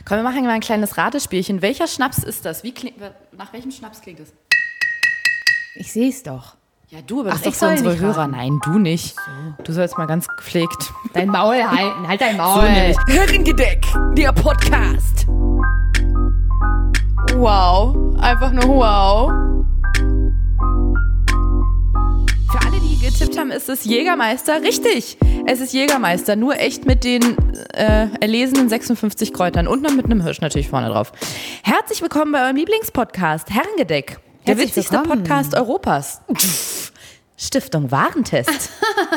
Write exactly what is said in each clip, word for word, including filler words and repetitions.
Komm, wir machen mal ein kleines Ratespielchen. Welcher Schnaps ist das? Wie kling- nach welchem Schnaps klingt es? Ich sehe es doch. Ja, du, aber Ach, das ich ist doch für soll unsere nicht Hörer. raten. Nein, du nicht. Du sollst mal ganz gepflegt. Dein Maul halten, halt dein Maul. So nämlich. Herrengedeck, der Podcast. Wow, einfach nur wow. Für alle, die getippt haben, ist es Jägermeister. Richtig, es ist Jägermeister. Nur echt mit den äh, erlesenen sechsundfünfzig Kräutern und noch mit einem Hirsch natürlich vorne drauf. Herzlich willkommen bei eurem Lieblingspodcast, Herrengedeck. Der Herzlich witzigste willkommen. Podcast Europas. Stiftung Warentest.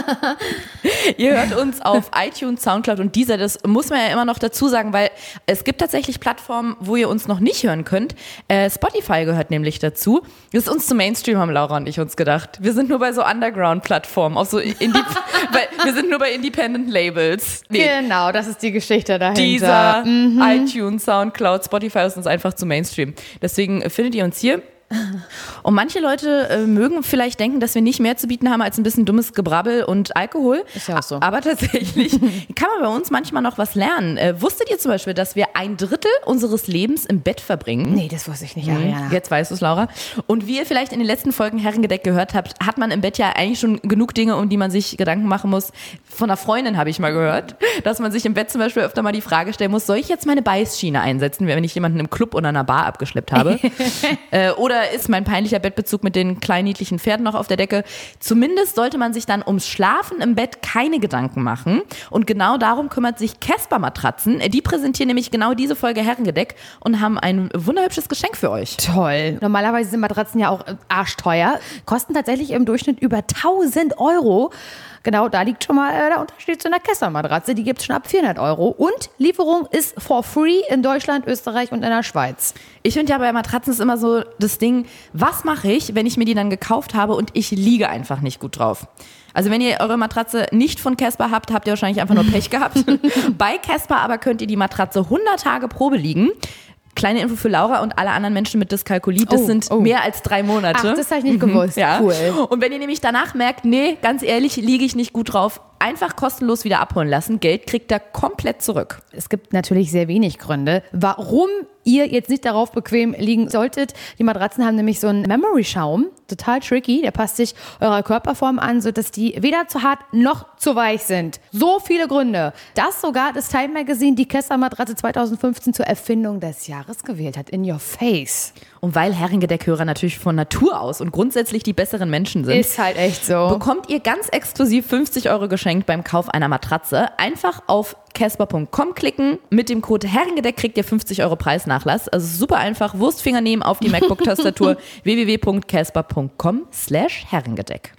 Ihr hört uns auf iTunes, Soundcloud und Deezer. Das muss man ja immer noch dazu sagen, weil es gibt tatsächlich Plattformen, wo ihr uns noch nicht hören könnt. Äh, Spotify gehört nämlich dazu. Das ist uns zum Mainstream, haben Laura und ich uns gedacht. Wir sind nur bei so Underground-Plattformen, auch so Indie- weil wir sind nur bei Independent-Labels. Nee. Genau, das ist die Geschichte dahinter. Deezer, Mhm. iTunes, Soundcloud, Spotify ist uns einfach zu Mainstream. Deswegen findet ihr uns hier. Und manche Leute äh, mögen vielleicht denken, dass wir nicht mehr zu bieten haben als ein bisschen dummes Gebrabbel und Alkohol. Ist ja auch so. Aber tatsächlich kann man bei uns manchmal noch was lernen. Äh, wusstet ihr zum Beispiel, dass wir ein Drittel unseres Lebens im Bett verbringen? Nee, das wusste ich nicht, Ariana. Jetzt weißt du es, Laura. Und wie ihr vielleicht in den letzten Folgen Herrengedeck gehört habt, hat man im Bett ja eigentlich schon genug Dinge, um die man sich Gedanken machen muss. Von einer Freundin habe ich mal gehört, dass man sich im Bett zum Beispiel öfter mal die Frage stellen muss, soll ich jetzt meine Beißschiene einsetzen, wenn ich jemanden im Club oder einer Bar abgeschleppt habe? äh, oder ist mein peinlicher Bettbezug mit den kleinen niedlichen Pferden noch auf der Decke? Zumindest sollte man sich dann ums Schlafen im Bett keine Gedanken machen. Und genau darum kümmert sich Casper Matratzen. Die präsentieren nämlich genau diese Folge Herrengedeck und haben ein wunderhübsches Geschenk für euch. Toll. Normalerweise sind Matratzen ja auch äh, arschteuer. Kosten tatsächlich im Durchschnitt über tausend Euro. Genau, da liegt schon mal äh, der Unterschied zu einer Casper-Matratze. Die gibt es schon ab vierhundert Euro. Und Lieferung ist for free in Deutschland, Österreich und in der Schweiz. Ich finde ja bei Matratzen ist immer so das Ding, was mache ich, wenn ich mir die dann gekauft habe und ich liege einfach nicht gut drauf? Also wenn ihr eure Matratze nicht von Casper habt, habt ihr wahrscheinlich einfach nur Pech gehabt. Bei Casper aber könnt ihr die Matratze hundert Tage Probe liegen. Kleine Info für Laura und alle anderen Menschen mit Dyskalkulie, das Oh, sind oh. mehr als drei Monate. Ach, das habe ich nicht gewusst. Ja. Cool. Und wenn ihr nämlich danach merkt, nee, ganz ehrlich, liege ich nicht gut drauf, einfach kostenlos wieder abholen lassen. Geld kriegt ihr komplett zurück. Es gibt natürlich sehr wenig Gründe, warum ihr jetzt nicht darauf bequem liegen solltet. Die Matratzen haben nämlich so einen Memory-Schaum, total tricky, der passt sich eurer Körperform an, sodass die weder zu hart noch zu weich sind. So viele Gründe, dass sogar das Time Magazine die Casper-Matratze zweitausendfünfzehn zur Erfindung des Jahres gewählt hat. In your face. Und weil Herrengedeck-Hörer natürlich von Natur aus und grundsätzlich die besseren Menschen sind, Ist halt echt so. bekommt ihr ganz exklusiv fünfzig Euro geschenkt beim Kauf einer Matratze. Einfach auf casper punkt com klicken. Mit dem Code Herrengedeck kriegt ihr fünfzig Euro Preisnachlass. Also super einfach. Wurstfinger nehmen auf die MacBook-Tastatur w w w punkt casper punkt com slash Herrengedeck.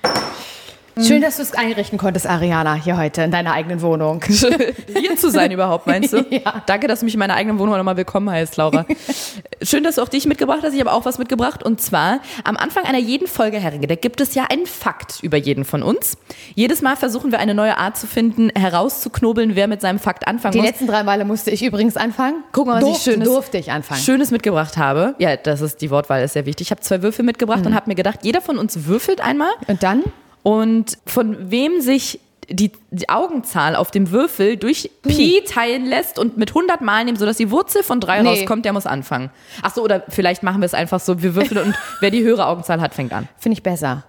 Schön, dass du es einrichten konntest, Ariana, hier heute in deiner eigenen Wohnung. Hier zu sein überhaupt, meinst du? Ja. Danke, dass du mich in meiner eigenen Wohnung nochmal willkommen heißt, Laura. Schön, dass du auch dich mitgebracht hast. Ich habe auch was mitgebracht. Und zwar, am Anfang einer jeden Folge Herrengedeck gibt es ja einen Fakt über jeden von uns. Jedes Mal versuchen wir eine neue Art zu finden, herauszuknobeln, wer mit seinem Fakt anfangen Die muss. letzten drei Male musste ich übrigens anfangen. Guck mal, was Durfte, ich Schönes, durfte ich anfangen. Schönes mitgebracht habe. Ja, das ist, die Wortwahl ist sehr wichtig. Ich habe zwei Würfel mitgebracht und habe mir gedacht, jeder von uns würfelt einmal. Und dann? Und von wem sich die, die Augenzahl auf dem Würfel durch Pi teilen lässt und mit hundert Mal nehmen, sodass die Wurzel von drei Nee. rauskommt, der muss anfangen. Ach so, oder vielleicht machen wir es einfach so, wir würfeln und wer die höhere Augenzahl hat, fängt an. Finde ich besser.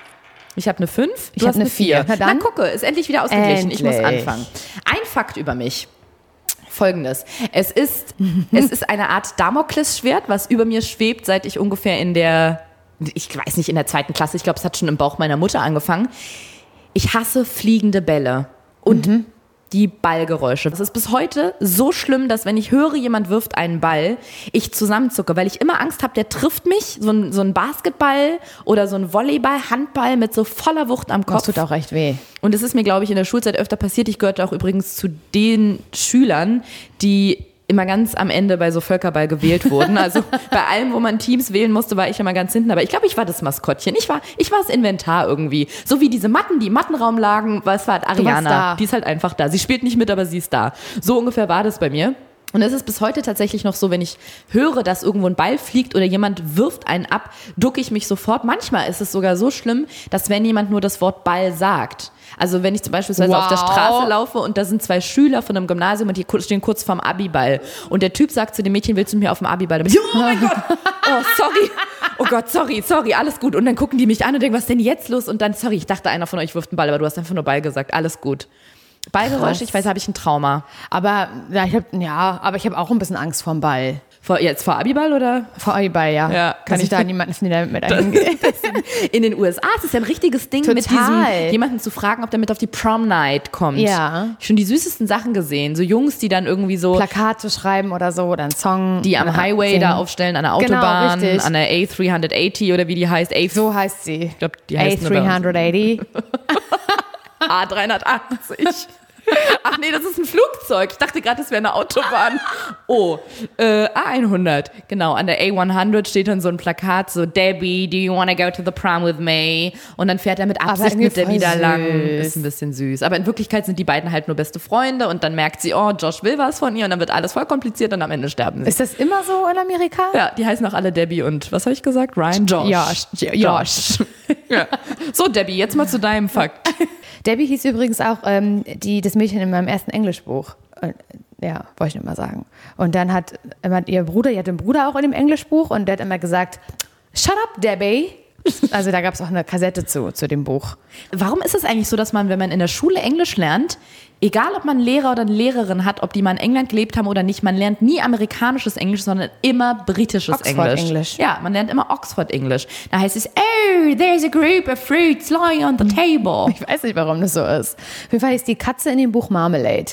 Ich habe eine fünf, Ich du hab hast eine vier. Na, Na dann. gucke, ist endlich wieder ausgeglichen. Ich muss Endlich. anfangen. Ein Fakt über mich. Folgendes. Es ist, es ist eine Art Damoklesschwert, was über mir schwebt, seit ich ungefähr in der, ich weiß nicht, in der zweiten Klasse, ich glaube, es hat schon im Bauch meiner Mutter angefangen. Ich hasse fliegende Bälle und Mhm. die Ballgeräusche. Das ist bis heute so schlimm, dass wenn ich höre, jemand wirft einen Ball, ich zusammenzucke, weil ich immer Angst habe, der trifft mich, so ein, so ein Basketball oder so ein Volleyball, Handball mit so voller Wucht am Kopf. Das tut auch echt weh. Und es ist mir, glaube ich, in der Schulzeit öfter passiert. Ich gehörte auch übrigens zu den Schülern, die immer ganz am Ende bei so Völkerball gewählt wurden. Also bei allem, wo man Teams wählen musste, war ich immer ganz hinten. Aber ich glaube, ich war das Maskottchen. Ich war, ich war das Inventar irgendwie. So wie diese Matten, die im Mattenraum lagen, was war halt Ariana. da. Die ist halt einfach da. Sie spielt nicht mit, aber sie ist da. So ungefähr war das bei mir. Und es ist bis heute tatsächlich noch so, wenn ich höre, dass irgendwo ein Ball fliegt oder jemand wirft einen ab, ducke ich mich sofort. Manchmal ist es sogar so schlimm, dass wenn jemand nur das Wort Ball sagt, also wenn ich zum Beispiel wow. auf der Straße laufe und da sind zwei Schüler von einem Gymnasium und die stehen kurz vorm Abiball und der Typ sagt zu dem Mädchen, willst du mir auf dem Abiball? Und ich, oh mein Gott, oh sorry, oh Gott, sorry, sorry, alles gut. Und dann gucken die mich an und denken, was ist denn jetzt los? Und dann, sorry, ich dachte, einer von euch wirft einen Ball, aber du hast einfach nur Ball gesagt, alles gut. Ballgeräusche, ich weiß, habe ich ein Trauma. Aber ja, ich habe ja, aber ich habe auch ein bisschen Angst vorm Ball. Vor, jetzt vor Abiball oder? Vor Abiball, ja. Ja, kann Dass ich, ich da niemanden finde, der mit eingeht. In den U S A ist es ja ein richtiges Ding, Total. mit diesem, jemanden zu fragen, ob der mit auf die Prom Night kommt. Ja. Schon die süßesten Sachen gesehen. So Jungs, die dann irgendwie so Plakate schreiben oder so oder einen Song. Die am Highway singen. Da aufstellen, an der Autobahn, genau, an der A dreihundertachtzig oder wie die heißt. A so heißt sie. Ich glaube, die A heißt nur bei uns. dreihundertachtzig. A dreihundertachtzig. Ach nee, das ist ein Flugzeug. Ich dachte gerade, das wäre eine Autobahn. Oh, äh, A hundert. Genau, an der A hundert steht dann so ein Plakat, so Debbie, do you want to go to the prom with me? Und dann fährt er mit Absicht mit Debbie da lang. Ist ein bisschen süß. Aber in Wirklichkeit sind die beiden halt nur beste Freunde und dann merkt sie, oh, Josh will was von ihr und dann wird alles voll kompliziert und am Ende sterben sie. Ist das immer so in Amerika? Ja, die heißen auch alle Debbie und, was habe ich gesagt? Ryan? Josh. Josh. Josh. Ja. So, Debbie, jetzt mal zu deinem Fakt. Debbie hieß übrigens auch ähm, die, das Mädchen in meinem ersten Englischbuch. Und, ja, wollte ich nicht mal sagen. Und dann hat immer ihr Bruder, die hat einen Bruder auch in dem Englischbuch und der hat immer gesagt, shut up, Debbie. Also da gab es auch eine Kassette zu, zu dem Buch. Warum ist es eigentlich so, dass man, wenn man in der Schule Englisch lernt, egal ob man einen Lehrer oder eine Lehrerin hat, ob die mal in England gelebt haben oder nicht, man lernt nie amerikanisches Englisch, sondern immer britisches Oxford Englisch. Englisch. Ja, man lernt immer Oxford Englisch. Da heißt es, oh, there's a group of fruits lying on the table. Ich weiß nicht, warum das so ist. Auf jeden Fall ist die Katze in dem Buch Marmalade.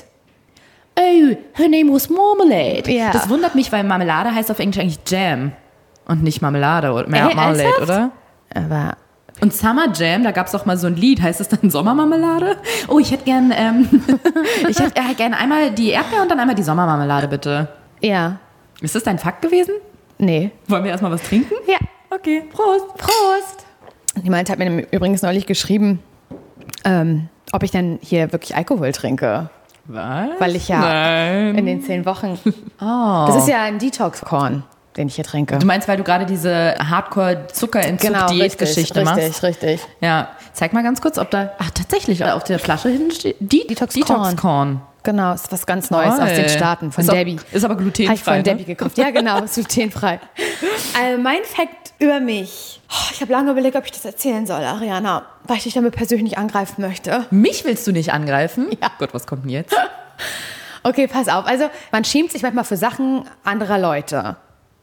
Oh, her name was Marmalade. Ja. Das wundert mich, weil Marmelade heißt auf Englisch eigentlich Jam und nicht Marmelade oder Mar- Ey, Marmalade, ernsthaft? oder? Aber Und Summer Jam, da gab es auch mal so ein Lied, heißt es dann Sommermarmelade? Oh, ich hätte gern, ähm, ich hätte äh, gern einmal die Erdbeer und dann einmal die Sommermarmelade, bitte. ja, Ist das dein Fakt gewesen? nee. Wollen wir erstmal was trinken? Ja, Okay, Prost. Prost. Jemand hat mir übrigens neulich geschrieben, ähm, ob ich denn hier wirklich Alkohol trinke. Was? Weil ich ja Nein. in den zehn Wochen... Oh. Das ist ja ein Detox-Korn, den ich hier trinke. Du meinst, weil du gerade diese Hardcore-Zuckerentzug-Diätgeschichte Genau, richtig, machst? richtig, richtig. Ja. Zeig mal ganz kurz, ob da, ach tatsächlich, auf der Flasche hinten steht, Die- Detox-Korn. Detox-Korn. Genau, ist was ganz Neues Toll. aus den Staaten von ist auch, Debbie. Ist aber Habe ich glutenfrei, von Debbie ne? gekauft. Ja, genau, ist glutenfrei. äh, mein Fact über mich. Oh, ich habe lange überlegt, ob ich das erzählen soll, Ariana, weil ich dich damit persönlich nicht angreifen möchte. Mich willst du nicht angreifen? Ja. Gott, was kommt denn jetzt? Okay, pass auf. Also, man schämt sich manchmal für Sachen anderer Leute.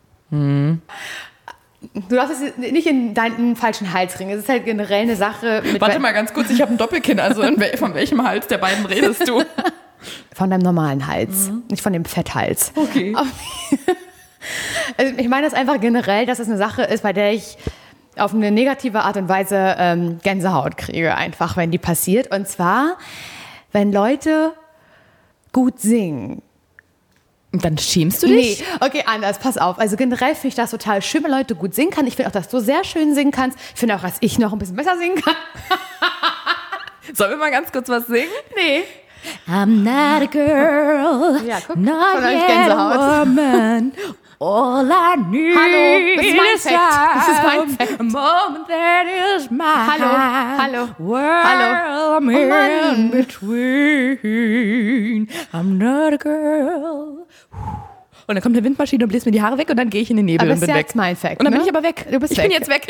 Hm. Du darfst es nicht in deinen falschen Hals ringen. Es ist halt generell eine Sache. Mit Warte mal ganz kurz, ich habe ein Doppelkinn. Also in wel- von welchem Hals der beiden redest du? Von deinem normalen Hals, nicht von dem Fetthals. Okay. Also ich meine das einfach generell, dass es eine Sache ist, bei der ich auf eine negative Art und Weise ähm, Gänsehaut kriege, einfach, wenn die passiert. Und zwar, wenn Leute gut singen. Und dann schämst du dich? Nee, okay, anders, pass auf. Also generell finde ich das total schön, wenn Leute gut singen können. Ich finde auch, dass du sehr schön singen kannst. Ich finde auch, dass ich noch ein bisschen besser singen kann. Sollen wir mal ganz kurz was singen? Nee. I'm not a girl, Ja, guck, not schon hab ich yet Gänsehaut. a woman. All I need Hallo, das ist mein is Fact. Das ist mein time, Fact. a moment that is mine. Hallo, hallo, Well, hallo. I'm Oh Mann. in between. I'm not a girl. Und dann kommt eine Windmaschine und bläst mir die Haare weg und dann gehe ich in den Nebel Aber und ist bin ja weg. jetzt mein Fact, Und dann ne? bin ich aber weg. Du bist ich weg. bin jetzt weg.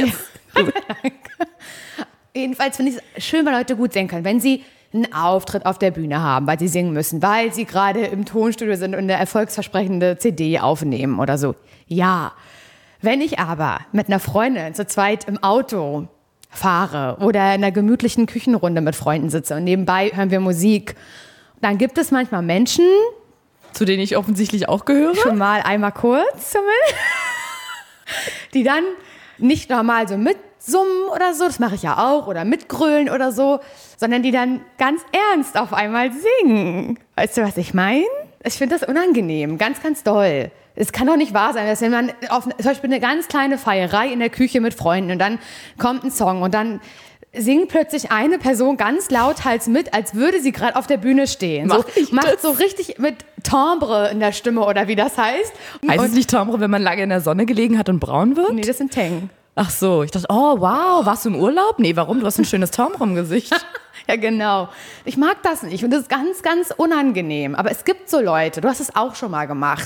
Jedenfalls finde ich es schön, wenn Leute gut singen können. Wenn sie einen Auftritt auf der Bühne haben, weil sie singen müssen, weil sie gerade im Tonstudio sind und eine erfolgsversprechende C D aufnehmen oder so. Ja. Wenn ich aber mit einer Freundin zu zweit im Auto fahre oder in einer gemütlichen Küchenrunde mit Freunden sitze und nebenbei hören wir Musik, dann gibt es manchmal Menschen, Zu denen ich offensichtlich auch gehöre. schon mal einmal kurz zumindest, die dann nicht normal so mitsummen oder so, das mache ich ja auch, oder mitgrölen oder so, sondern die dann ganz ernst auf einmal singen. Weißt du, was ich meine? Ich finde das unangenehm, ganz, ganz doll. Es kann doch nicht wahr sein, dass wenn man auf zum Beispiel eine ganz kleine Feierei in der Küche mit Freunden und dann kommt ein Song und dann singt plötzlich eine Person ganz lauthals mit, als würde sie gerade auf der Bühne stehen. Mach so, ich macht das? so richtig mit Timbre in der Stimme oder wie das heißt. Heißt Und- es nicht Timbre, wenn man lange in der Sonne gelegen hat und braun wird? Nee, das sind Teng. Ach so, ich dachte, oh wow, warst du im Urlaub? Nee, warum? Du hast ein schönes Timbre im Gesicht. Ja, genau. Ich mag das nicht und das ist ganz, ganz unangenehm. Aber es gibt so Leute, du hast es auch schon mal gemacht.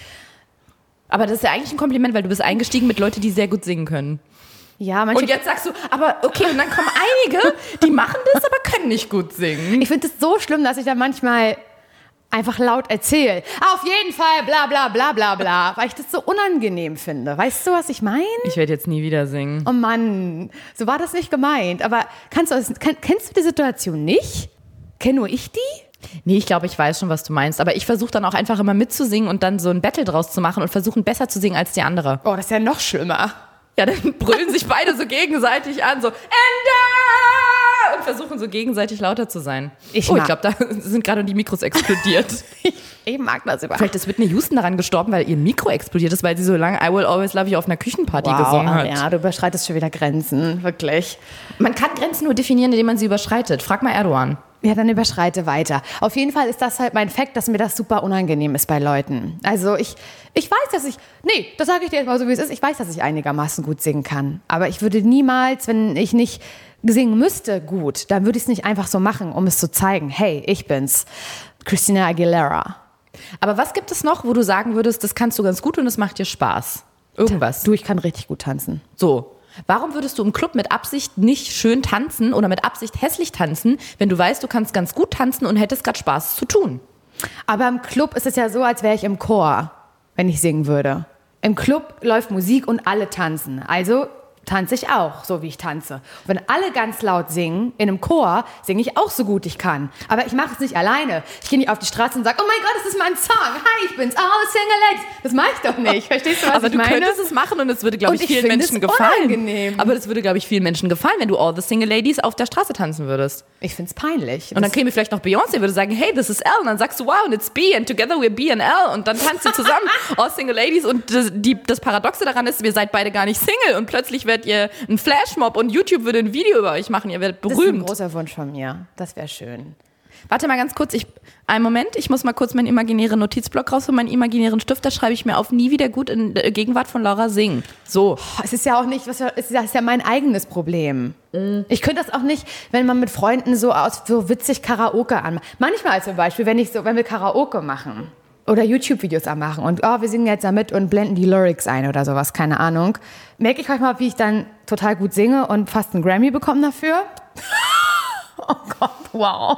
Aber das ist ja eigentlich ein Kompliment, weil du bist eingestiegen mit Leuten, die sehr gut singen können. Ja, manche, Und jetzt sagst du, aber okay, und dann kommen einige, die machen das, aber können nicht gut singen. ich finde es so schlimm, dass ich da manchmal einfach laut erzähle. Auf jeden Fall, bla bla bla bla bla, weil ich das so unangenehm finde. Weißt du, was ich meine? Ich werde jetzt nie wieder singen. Oh Mann, so war das nicht gemeint. Aber kannst du, das- kann, kennst du die Situation nicht? Kenn nur ich die? Nee, ich glaube, ich weiß schon, was du meinst. Aber ich versuche dann auch einfach immer mitzusingen und dann so ein Battle draus zu machen und versuchen, besser zu singen als die andere. Oh, das ist ja noch schlimmer. Ja, dann brüllen sich beide so gegenseitig an, so Ende! Und versuchen so gegenseitig lauter zu sein. Ich oh, ich mag- glaube, da sind gerade die Mikros explodiert. Ich mag das überhaupt. Vielleicht ist Whitney Houston daran gestorben, weil ihr Mikro explodiert ist, weil sie so lange I Will Always Love You auf einer Küchenparty gesungen hat. Ja, du überschreitest schon wieder Grenzen, wirklich. Man kann Grenzen nur definieren, indem man sie überschreitet. Frag mal Erdogan. Ja, dann überschreite weiter. Auf jeden Fall ist das halt mein Fakt, dass mir das super unangenehm ist bei Leuten. Also ich, ich weiß, dass ich, nee, das sage ich dir jetzt mal so, wie es ist, ich weiß, dass ich einigermaßen gut singen kann. Aber ich würde niemals, wenn ich nicht singen müsste, gut, dann würde ich es nicht einfach so machen, um es zu zeigen. Hey, ich bin's, Christina Aguilera. Aber was gibt es noch, wo du sagen würdest, das kannst du ganz gut und es macht dir Spaß? Irgendwas. Du, ich kann richtig gut tanzen. So. Warum würdest du im Club mit Absicht nicht schön tanzen oder mit Absicht hässlich tanzen, wenn du weißt, du kannst ganz gut tanzen und hättest gerade Spaß zu tun? Aber im Club ist es ja so, als wäre ich im Chor, wenn ich singen würde. Im Club läuft Musik und alle tanzen. Also tanze ich auch, so wie ich tanze. Und wenn alle ganz laut singen, in einem Chor, singe ich auch so gut ich kann. Aber ich mache es nicht alleine. Ich gehe nicht auf die Straße und sage, oh mein Gott, das ist mein Song. Hi, ich bin's, all the single ladies. Das mache ich doch nicht. Verstehst du, was Aber ich du meine? könntest es machen und es würde, glaube Und ich, ich vielen finde Menschen es gefallen. unangenehm. Aber das würde, glaube ich, vielen Menschen gefallen, wenn du All the Single Ladies auf der Straße tanzen würdest. Ich finde es peinlich. Und dann käme vielleicht noch Beyoncé, würde sagen, hey, this is L. Und dann sagst du, wow, and it's B, and together we're B and L. Und dann tanzt ihr zusammen, All Single Ladies. Und das, die, das Paradoxe daran ist, ihr seid beide gar nicht Single. Und plötzlich werdet ihr ein Flashmob und YouTube würde ein Video über euch machen. Ihr werdet das ist ein berühmt. großer Wunsch von mir. Das wäre schön. Warte mal ganz kurz, ich, einen Moment, ich muss mal kurz meinen imaginären Notizblock raus und meinen imaginären Stift, da schreibe ich mir auf, nie wieder gut in der Gegenwart von Laura singen. So. Es ist ja auch nicht, was, es ist ja mein eigenes Problem. Ich könnte das auch nicht, wenn man mit Freunden so aus, so witzig Karaoke anmacht. Manchmal zum Beispiel, wenn ich so, wenn wir Karaoke machen oder YouTube-Videos anmachen und oh, wir singen jetzt da mit und blenden die Lyrics ein oder sowas, keine Ahnung, merke ich manchmal, wie ich dann total gut singe und fast einen Grammy bekomme dafür. Oh Gott, wow.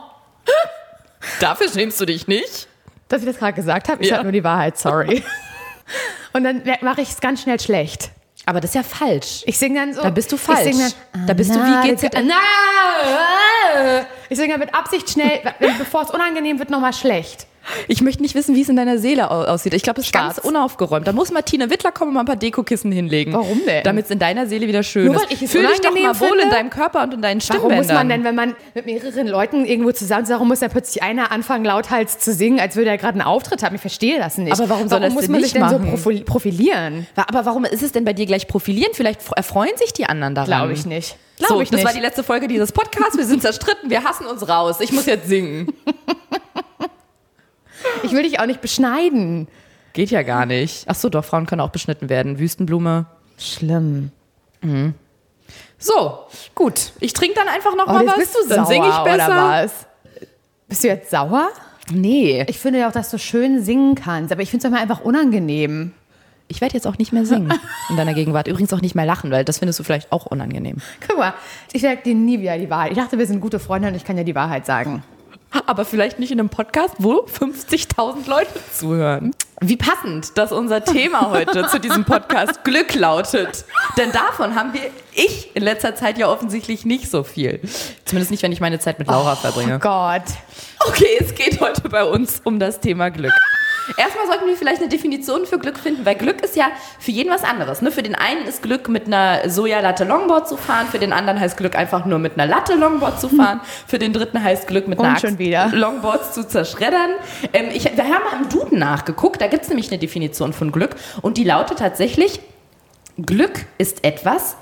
Dafür schämst du dich nicht? Dass ich das gerade gesagt habe, ich Ja. sage nur die Wahrheit, sorry. Und dann mache ich es ganz schnell schlecht. Aber das ist ja falsch. Ich singe dann so. Da bist du Ich falsch. sing dann, Da bist du wie G Z N. Ich singe dann mit Absicht schnell, bevor es unangenehm wird, nochmal schlecht. Ich möchte nicht wissen, wie es in deiner Seele au- aussieht. Ich glaube, es ist Schwarz. ganz unaufgeräumt. Da muss Martina Wittler kommen und mal ein paar Dekokissen hinlegen. Warum denn? Damit es in deiner Seele wieder schön Nur ist. weil ich es Fühl dich doch unangenehm mal wohl finde? in deinem Körper und in deinen Warum Stimmbändern. muss man denn, wenn man mit mehreren Leuten irgendwo zusammen ist, warum muss dann plötzlich einer anfangen, lauthals zu singen, als würde er gerade einen Auftritt haben? Ich verstehe das nicht. Aber warum soll er es muss denn man nicht sich denn so machen? profil- profilieren? Aber warum ist es denn bei dir gleich profilieren? Vielleicht f- erfreuen sich die anderen daran. Glaube ich nicht. Glaube So, ich das nicht. war die letzte Folge dieses Podcasts. Wir sind zerstritten, wir hassen uns raus. Ich muss jetzt singen. Ich will dich auch nicht beschneiden. Geht ja gar nicht. Ach so, doch, Frauen können auch beschnitten werden. Wüstenblume. Schlimm. So, gut. Ich trinke dann einfach noch Oh, mal jetzt was. bist du dann sauer, singe ich besser. oder was? Bist du jetzt sauer? Nee. Ich finde ja auch, dass du schön singen kannst, aber ich finde es immer einfach unangenehm. Ich werde jetzt auch nicht mehr singen in deiner Gegenwart. Übrigens auch nicht mehr lachen, weil das findest du vielleicht auch unangenehm. Guck mal, ich sage dir nie wieder die Wahrheit. Ich dachte, wir sind gute Freunde und ich kann dir die Wahrheit sagen. Aber vielleicht nicht in einem Podcast, wo fünfzigtausend Leute zuhören. Wie passend, dass unser Thema heute zu diesem Podcast Glück lautet. Denn davon haben wir, ich in letzter Zeit ja offensichtlich nicht so viel. Zumindest nicht, wenn ich meine Zeit mit Laura Oh verbringe. Gott. Okay, es geht heute bei uns um das Thema Glück. Erstmal sollten wir vielleicht eine Definition für Glück finden, weil Glück ist ja für jeden was anderes. Ne? Für den einen ist Glück, mit einer Sojalatte Longboard zu fahren, für den anderen heißt Glück einfach nur mit einer Latte Longboard zu fahren, für den dritten heißt Glück mit Und einer Axt schon wieder. Longboards zu zerschreddern. Ähm, ich, wir haben mal im Duden nachgeguckt, da gibt es nämlich eine Definition von Glück und die lautet tatsächlich, Glück ist etwas,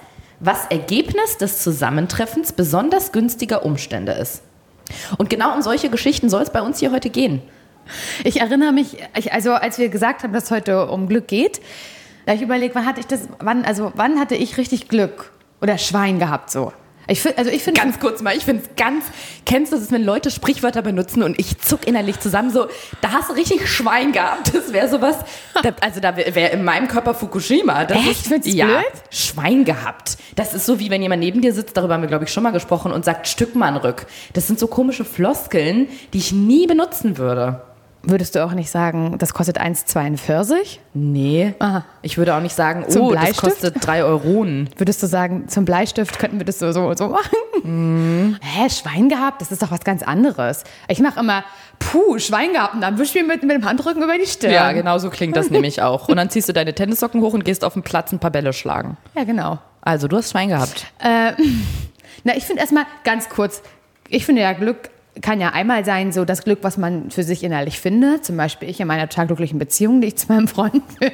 was Ergebnis des Zusammentreffens besonders günstiger Umstände ist. Und genau um solche Geschichten soll es bei uns hier heute gehen. Ich erinnere mich, ich, also als wir gesagt haben, dass es heute um Glück geht, da habe ich überlegt, wann hatte ich das, wann, also wann hatte ich richtig Glück oder Schwein gehabt so. Ich find, also ich finde ganz kurz mal, ich finde es ganz, kennst du das, wenn Leute Sprichwörter benutzen und ich zuck innerlich zusammen so, da hast du richtig Schwein gehabt, das wäre sowas, da, also da wäre wär in meinem Körper Fukushima. Das Echt? Findest du ja, blöd? Schwein gehabt. Das ist so, wie wenn jemand neben dir sitzt, darüber haben wir, glaube ich, schon mal gesprochen und sagt Stückmannrück. Das sind so komische Floskeln, die ich nie benutzen würde. Würdest du auch nicht sagen, das kostet eins Komma zweiundvierzig? Nee. Aha. Ich würde auch nicht sagen, Zum oh, Bleistift? das kostet drei Euronen. Würdest du sagen, zum Bleistift könnten wir das so so und so machen? Mm. Hä, Schwein gehabt? Das ist doch was ganz anderes. Ich mache immer, puh, Schwein gehabt und dann wisch mir mit, mit dem Handrücken über die Stirn. Ja, genau so klingt das nämlich auch. Und dann ziehst du deine Tennissocken hoch und gehst auf den Platz ein paar Bälle schlagen. Ja, genau. Also, du hast Schwein gehabt. Äh, na, ich finde erstmal ganz kurz, ich finde ja Glück kann ja einmal sein, so das Glück, was man für sich innerlich findet. Zum Beispiel ich in meiner total glücklichen Beziehung, die ich zu meinem Freund führe.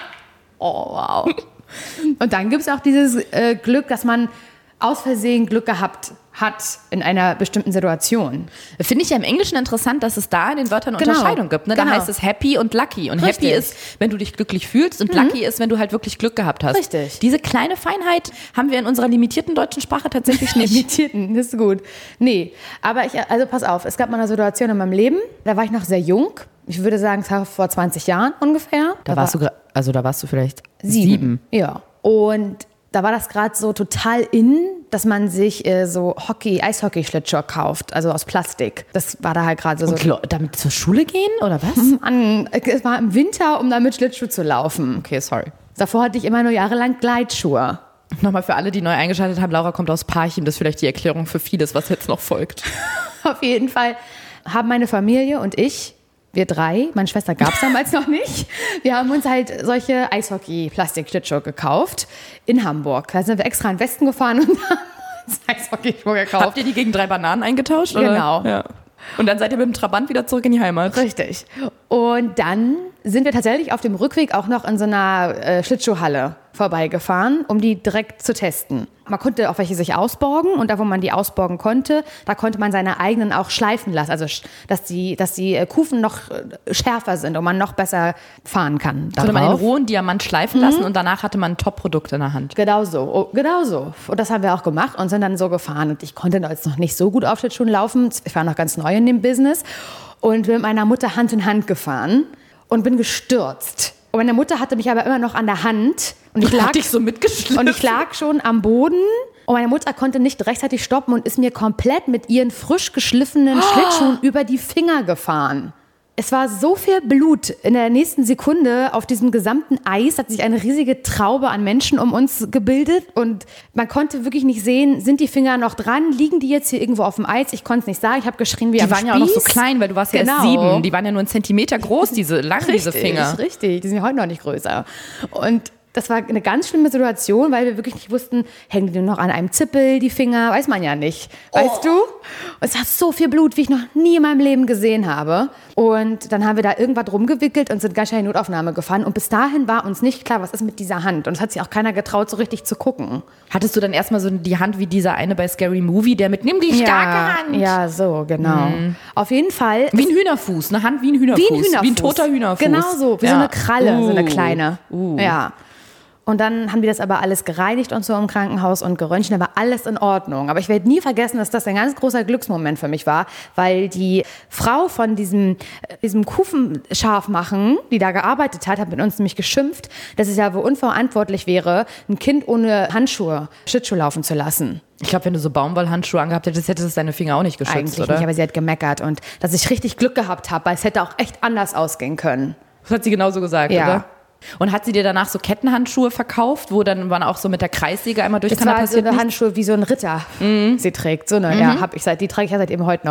Oh, wow. Und dann gibt es auch dieses äh, Glück, dass man aus Versehen Glück gehabt hat in einer bestimmten Situation. Finde ich ja im Englischen interessant, dass es da in den Wörtern eine Genau. Unterscheidung gibt. Ne? Da Genau. heißt es happy und lucky. Und Richtig. happy ist, wenn du dich glücklich fühlst und lucky ist, wenn du halt wirklich Glück gehabt hast. Richtig. Diese kleine Feinheit haben wir in unserer limitierten deutschen Sprache tatsächlich nicht. Limitierten, das ist gut. Nee, aber ich, also pass auf, es gab mal eine Situation in meinem Leben, da war ich noch sehr jung. Ich würde sagen, es war vor zwanzig Jahren ungefähr. Da warst du, gra- also da warst du vielleicht sieben. Sieben. Ja. Und da war das gerade so total in, dass man sich äh, so Hockey, Eishockey-Schlittschuhe kauft, also aus Plastik. Das war da halt gerade so. Und Klo- damit zur Schule gehen oder was? Mann, es war im Winter, um damit Schlittschuh zu laufen. Okay, sorry. Davor hatte ich immer nur jahrelang Gleitschuhe. Nochmal für alle, die neu eingeschaltet haben, Laura kommt aus Parchim, das ist vielleicht die Erklärung für vieles, was jetzt noch folgt. Auf jeden Fall haben meine Familie und ich, wir drei, meine Schwester gab es damals noch nicht, wir haben uns halt solche Eishockey-Plastik-Schlittschuhe gekauft in Hamburg. Da sind wir extra in den Westen gefahren und haben uns Eishockey-Schuhe gekauft. Habt ihr die gegen drei Bananen eingetauscht? Oder? Genau. Ja. Und dann seid ihr mit dem Trabant wieder zurück in die Heimat. Richtig. Und dann sind wir tatsächlich auf dem Rückweg auch noch in so einer äh, Schlittschuhhalle vorbeigefahren, um die direkt zu testen. Man konnte auch welche sich ausborgen und da, wo man die ausborgen konnte, da konnte man seine eigenen auch schleifen lassen, also dass die, dass die äh, Kufen noch äh, schärfer sind und man noch besser fahren kann. Konnte man den darauf. rohen Diamant schleifen lassen und danach hatte man ein Top-Produkt in der Hand. Genau so, oh, genau so. Und das haben wir auch gemacht und sind dann so gefahren. Und ich konnte jetzt noch nicht so gut auf Schlittschuhen laufen. Ich war noch ganz neu in dem Business und bin mit meiner Mutter Hand in Hand gefahren und bin gestürzt. Und meine Mutter hatte mich aber immer noch an der Hand. Und ich lag, dich so mitgeschliffen. und ich lag schon am Boden. Und meine Mutter konnte nicht rechtzeitig stoppen und ist mir komplett mit ihren frisch geschliffenen Schlittschuhen über die Finger gefahren. Es war so viel Blut. In der nächsten Sekunde auf diesem gesamten Eis hat sich eine riesige Traube an Menschen um uns gebildet. Und man konnte wirklich nicht sehen, sind die Finger noch dran? Liegen die jetzt hier irgendwo auf dem Eis? Ich konnte es nicht sagen. Ich habe geschrien wie Die am waren ja auch noch so Spieß. klein, weil du warst ja Genau. erst sieben. Die waren ja nur einen Zentimeter groß, diese lang, diese Finger. Richtig, die sind ja heute noch nicht größer. Und das war eine ganz schlimme Situation, weil wir wirklich nicht wussten, hängen die noch an einem Zippel, die Finger, weiß man ja nicht. Weißt du? Und es hat so viel Blut, wie ich noch nie in meinem Leben gesehen habe. Und dann haben wir da irgendwas rumgewickelt und sind ganz schnell in die Notaufnahme gefahren. Und bis dahin war uns nicht klar, was ist mit dieser Hand. Und es hat sich auch keiner getraut, so richtig zu gucken. Hattest du dann erstmal so die Hand wie dieser eine bei Scary Movie, der mit nimm die starke Hand. Ja, so, genau. Auf jeden Fall. Wie ein Hühnerfuß, eine Hand wie ein Hühnerfuß. Wie ein Hühnerfuß. Wie ein toter Hühnerfuß. Genau so, wie Ja. so eine Kralle, so eine Uh. kleine. Uh. Ja. Und dann haben die das aber alles gereinigt und so im Krankenhaus und geröntgt, da war alles in Ordnung. Aber ich werde nie vergessen, dass das ein ganz großer Glücksmoment für mich war, weil die Frau von diesem, diesem Kufenscharfmachen, die da gearbeitet hat, hat mit uns nämlich geschimpft, dass es ja wohl unverantwortlich wäre, ein Kind ohne Handschuhe Schlittschuh laufen zu lassen. Ich glaube, wenn du so Baumwollhandschuhe angehabt hättest, hättest es deine Finger auch nicht geschützt, Eigentlich oder? nicht, aber sie hat gemeckert und dass ich richtig Glück gehabt habe, weil es hätte auch echt anders ausgehen können. Das hat sie genauso gesagt, Ja. oder? Und hat sie dir danach so Kettenhandschuhe verkauft, wo dann man auch so mit der Kreissäge einmal durch Das kann, da war so passiert eine nichts? Handschuhe wie so ein Ritter sie trägt. So eine, ja, hab ich seit, die trage ich ja seitdem heute noch.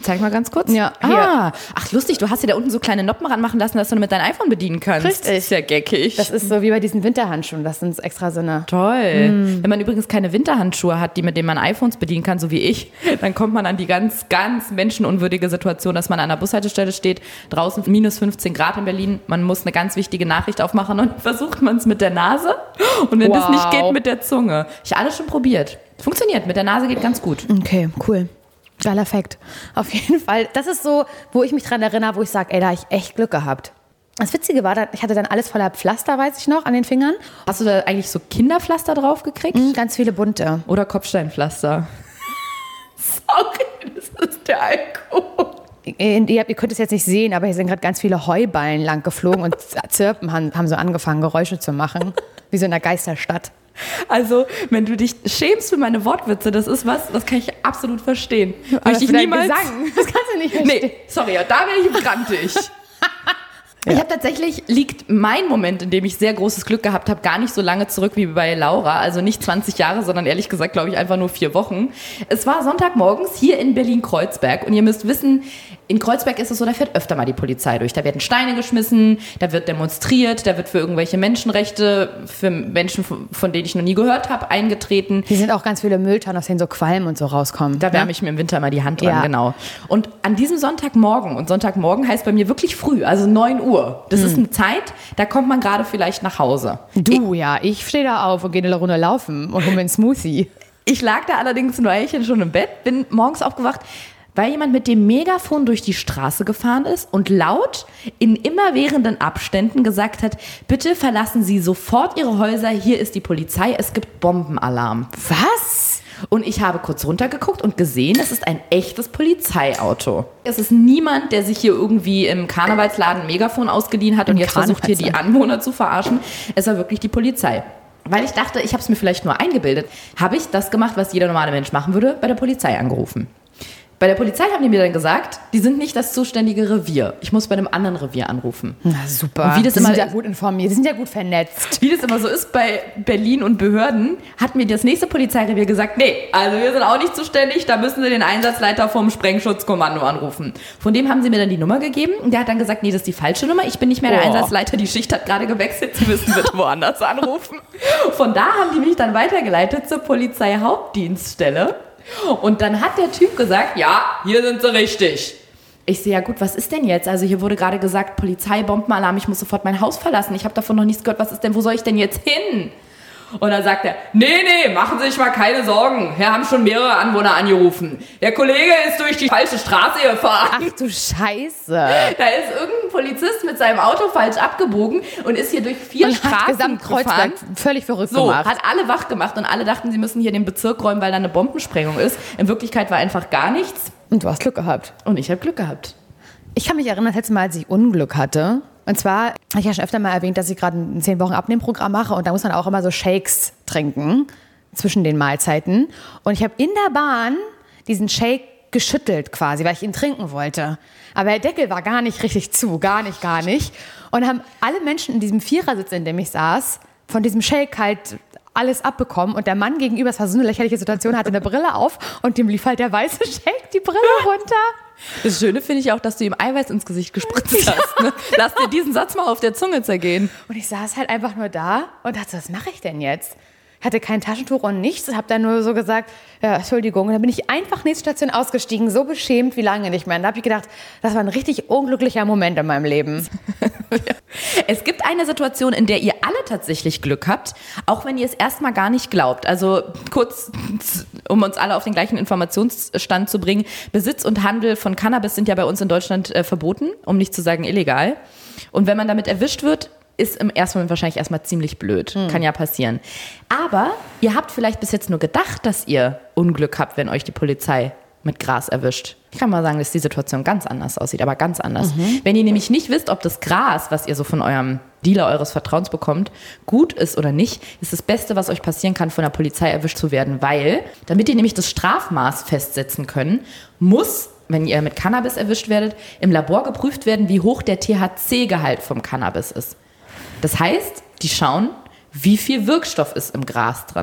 Zeig mal ganz kurz. Ja, ah, hier. ach lustig, du hast dir da unten so kleine Noppen ranmachen lassen, dass du mit deinem iPhone bedienen kannst. Richtig. Ist ja geckig. Das ist so wie bei diesen Winterhandschuhen. Das sind extra so eine... Toll. Mm. Wenn man übrigens keine Winterhandschuhe hat, die mit denen man iPhones bedienen kann, so wie ich, dann kommt man an die ganz, ganz menschenunwürdige Situation, dass man an einer Bushaltestelle steht, draußen minus fünfzehn Grad in Berlin, man muss eine ganz wichtige Nachricht aufmachen und versucht man es mit der Nase und wenn Wow. das nicht geht, mit der Zunge. Ich habe alles schon probiert. Funktioniert, mit der Nase geht ganz gut. Okay, cool. Geiler Fact. Auf jeden Fall, das ist so, wo ich mich dran erinnere, wo ich sage, ey, da habe ich echt Glück gehabt. Das Witzige war, ich hatte dann alles voller Pflaster, weiß ich noch, an den Fingern. Hast du da eigentlich so Kinderpflaster drauf gekriegt? Mhm, ganz viele bunte. Oder Kopfsteinpflaster? Sorry, das ist der Alkohol. Ihr, ihr könnt es jetzt nicht sehen, aber hier sind gerade ganz viele Heuballen lang geflogen und Zirpen haben, haben so angefangen, Geräusche zu machen. Wie so in einer Geisterstadt. Also, wenn du dich schämst für meine Wortwitze, das ist was, das kann ich absolut verstehen. Aber Möchte ich für deinen niemals. Gesang, das kannst du nicht verstehen. Nee, sorry, da wäre ich grantig. Ja. Ich habe tatsächlich, liegt mein Moment, in dem ich sehr großes Glück gehabt habe, gar nicht so lange zurück wie bei Laura. Also nicht zwanzig Jahre, sondern ehrlich gesagt, glaube ich, einfach nur vier Wochen. Es war Sonntagmorgens hier in Berlin-Kreuzberg. Und ihr müsst wissen, in Kreuzberg ist es so, da fährt öfter mal die Polizei durch. Da werden Steine geschmissen, da wird demonstriert, da wird für irgendwelche Menschenrechte, für Menschen, von denen ich noch nie gehört habe, eingetreten. Hier sind auch ganz viele Mülltonnen, aus denen so Qualm und so rauskommen. Da wärme ich mir im Winter mal die Hand dran, Ja. genau. Und an diesem Sonntagmorgen, und Sonntagmorgen heißt bei mir wirklich früh, also neun Uhr. Das hm. ist eine Zeit, da kommt man gerade vielleicht nach Hause. Du, ja, ich stehe da auf und gehe eine Runde laufen und hole mir einen Smoothie. Ich lag da allerdings ein Weilchen schon im Bett, bin morgens aufgewacht, weil jemand mit dem Megafon durch die Straße gefahren ist und laut in immerwährenden Abständen gesagt hat, bitte verlassen Sie sofort Ihre Häuser, hier ist die Polizei, es gibt Bombenalarm. Was? Und ich habe kurz runtergeguckt und gesehen, es ist ein echtes Polizeiauto. Es ist niemand, der sich hier irgendwie im Karnevalsladen ein Megafon ausgeliehen hat und Im jetzt versucht, hier die Anwohner zu verarschen. Es war wirklich die Polizei. Weil ich dachte, ich habe es mir vielleicht nur eingebildet, habe ich das gemacht, was jeder normale Mensch machen würde, bei der Polizei angerufen. Bei der Polizei haben die mir dann gesagt, die sind nicht das zuständige Revier. Ich muss bei einem anderen Revier anrufen. Na super. Und wie das die immer, sind ja gut informiert, die sind ja gut vernetzt. Wie das immer so ist bei Berlin und Behörden, hat mir das nächste Polizeirevier gesagt, nee, also wir sind auch nicht zuständig, da müssen Sie den Einsatzleiter vom Sprengschutzkommando anrufen. Von dem haben sie mir dann die Nummer gegeben und der hat dann gesagt, nee, das ist die falsche Nummer, ich bin nicht mehr der Oh. Einsatzleiter, die Schicht hat gerade gewechselt, Sie müssen bitte woanders anrufen. Von da haben die mich dann weitergeleitet zur Polizeihauptdienststelle. Und dann hat der Typ gesagt, ja, hier sind sie richtig. Ich sehe, ja gut, was ist denn jetzt? Also hier wurde gerade gesagt, Polizei, Bombenalarm, ich muss sofort mein Haus verlassen. Ich habe davon noch nichts gehört, was ist denn, wo soll ich denn jetzt hin? Und dann sagt er, nee, nee, machen Sie sich mal keine Sorgen. Wir haben schon mehrere Anwohner angerufen. Der Kollege ist durch die falsche Straße gefahren. Ach du Scheiße. Da ist irgendein Polizist mit seinem Auto falsch abgebogen und ist hier durch vier Und Straßen hat Gesamtkreuzberg gefahren. völlig verrückt So, gemacht. hat alle wach gemacht und alle dachten, sie müssen hier den Bezirk räumen, weil da eine Bombensprengung ist. In Wirklichkeit war einfach gar nichts Und du hast Glück gehabt. und ich habe Glück gehabt. Ich kann mich erinnern, das letzte Mal, als ich Unglück hatte. Und zwar, habe ich ja schon öfter mal erwähnt, dass ich gerade ein zehn Wochen Abnehmprogramm mache und da muss man auch immer so Shakes trinken zwischen den Mahlzeiten. Und ich habe in der Bahn diesen Shake geschüttelt quasi, weil ich ihn trinken wollte. Aber der Deckel war gar nicht richtig zu, gar nicht, gar nicht. Und haben alle Menschen in diesem Vierersitz, in dem ich saß, von diesem Shake halt alles abbekommen. Und der Mann gegenüber, es war so eine lächerliche Situation, hatte eine Brille auf und dem lief halt der weiße Shake die Brille runter. Das Schöne finde ich auch, dass du ihm Eiweiß ins Gesicht gespritzt hast. Ne? Lass dir diesen Satz mal auf der Zunge zergehen. Und ich saß halt einfach nur da und dachte, was mache ich denn jetzt? Ich hatte kein Taschentuch und nichts und habe dann nur so gesagt, ja, Entschuldigung. Und dann bin ich einfach nächste Station ausgestiegen, so beschämt wie lange nicht mehr. Und da habe ich gedacht, das war ein richtig unglücklicher Moment in meinem Leben. Es gibt eine Situation, in der ihr alle tatsächlich Glück habt, auch wenn ihr es erstmal gar nicht glaubt. Also kurz, um uns alle auf den gleichen Informationsstand zu bringen, Besitz und Handel von Cannabis sind ja bei uns in Deutschland äh, verboten, um nicht zu sagen illegal. Und wenn man damit erwischt wird, ist im ersten Moment wahrscheinlich erstmal ziemlich blöd. Hm. Kann ja passieren. Aber ihr habt vielleicht bis jetzt nur gedacht, dass ihr Unglück habt, wenn euch die Polizei mit Gras erwischt. Ich kann mal sagen, dass die Situation ganz anders aussieht, aber ganz anders. Mhm. Wenn ihr nämlich nicht wisst, ob das Gras, was ihr so von eurem Dealer eures Vertrauens bekommt, gut ist oder nicht, ist das Beste, was euch passieren kann, von der Polizei erwischt zu werden. Weil, damit ihr nämlich das Strafmaß festsetzen können, muss, wenn ihr mit Cannabis erwischt werdet, im Labor geprüft werden, wie hoch der T H C-Gehalt vom Cannabis ist. Das heißt, die schauen, wie viel Wirkstoff ist im Gras drin.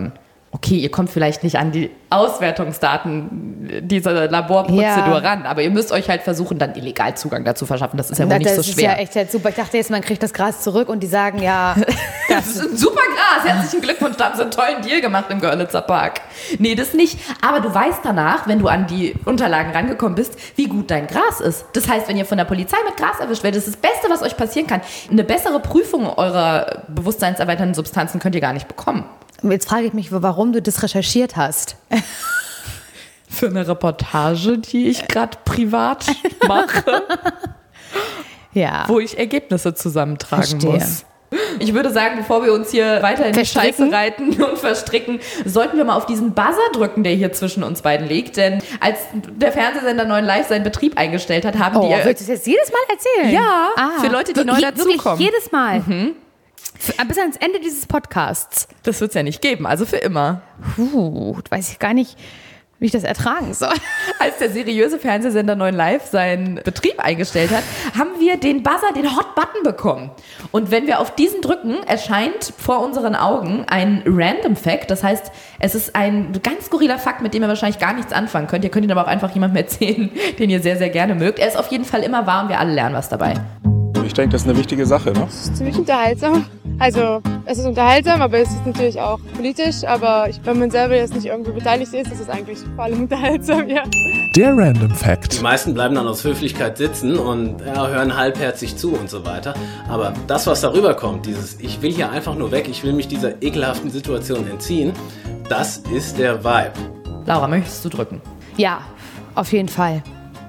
Okay, ihr kommt vielleicht nicht an die Auswertungsdaten dieser Laborprozedur Ja. ran, aber ihr müsst euch halt versuchen, dann illegal Zugang dazu verschaffen. Das ist ja wohl nicht das so ist schwer. ja echt jetzt super. Ich dachte jetzt, man kriegt das Gras zurück und die sagen, ja, Das ist ein super Gras. Herzlichen Glückwunsch, da haben sie einen tollen Deal gemacht im Görlitzer Park. Nee, das nicht. Aber du weißt danach, wenn du an die Unterlagen rangekommen bist, wie gut dein Gras ist. Das heißt, wenn ihr von der Polizei mit Gras erwischt werdet, das ist das Beste, was euch passieren kann. Eine bessere Prüfung eurer bewusstseinserweiternden Substanzen könnt ihr gar nicht bekommen. jetzt frage ich mich, warum du das recherchiert hast. Für eine Reportage, die ich gerade privat mache, Ja. wo ich Ergebnisse zusammentragen Verstehe. muss. Ich würde sagen, bevor wir uns hier weiter in die Verstricken? Scheiße reiten und verstricken, sollten wir mal auf diesen Buzzer drücken, der hier zwischen uns beiden liegt. Denn als der Fernsehsender neun Live seinen Betrieb eingestellt hat, haben Oh, die... willst du das jetzt jedes Mal erzählen? Ja, Ah. für Leute, die neu Je- dazukommen. Wirklich jedes Mal. Für, bis ans Ende dieses Podcasts. Das wird es ja nicht geben, also für immer. Puh, weiß ich gar nicht, wie ich das ertragen soll. Als der seriöse Fernsehsender neun Live seinen Betrieb eingestellt hat, haben wir den Buzzer, den Hot Button bekommen. Und wenn wir auf diesen drücken, erscheint vor unseren Augen ein Random Fact. Das heißt, es ist ein ganz skurriler Fakt, mit dem ihr wahrscheinlich gar nichts anfangen könnt. Ihr könnt ihn aber auch einfach jemandem erzählen, den ihr sehr, sehr gerne mögt. Er ist auf jeden Fall immer wahr und wir alle lernen was dabei. Ich denke, das ist eine wichtige Sache. Ne? Es ist ziemlich unterhaltsam. Also es ist unterhaltsam, aber es ist natürlich auch politisch. Aber ich, wenn man selber jetzt nicht irgendwie beteiligt ist, ist es eigentlich vor allem unterhaltsam, ja. Der Random Die Fact. meisten bleiben dann aus Höflichkeit sitzen und ja, hören halbherzig zu und so weiter. Aber das, was darüber kommt, dieses ich will hier einfach nur weg, ich will mich dieser ekelhaften Situation entziehen, das ist der Vibe. Laura, möchtest du drücken? Ja, auf jeden Fall.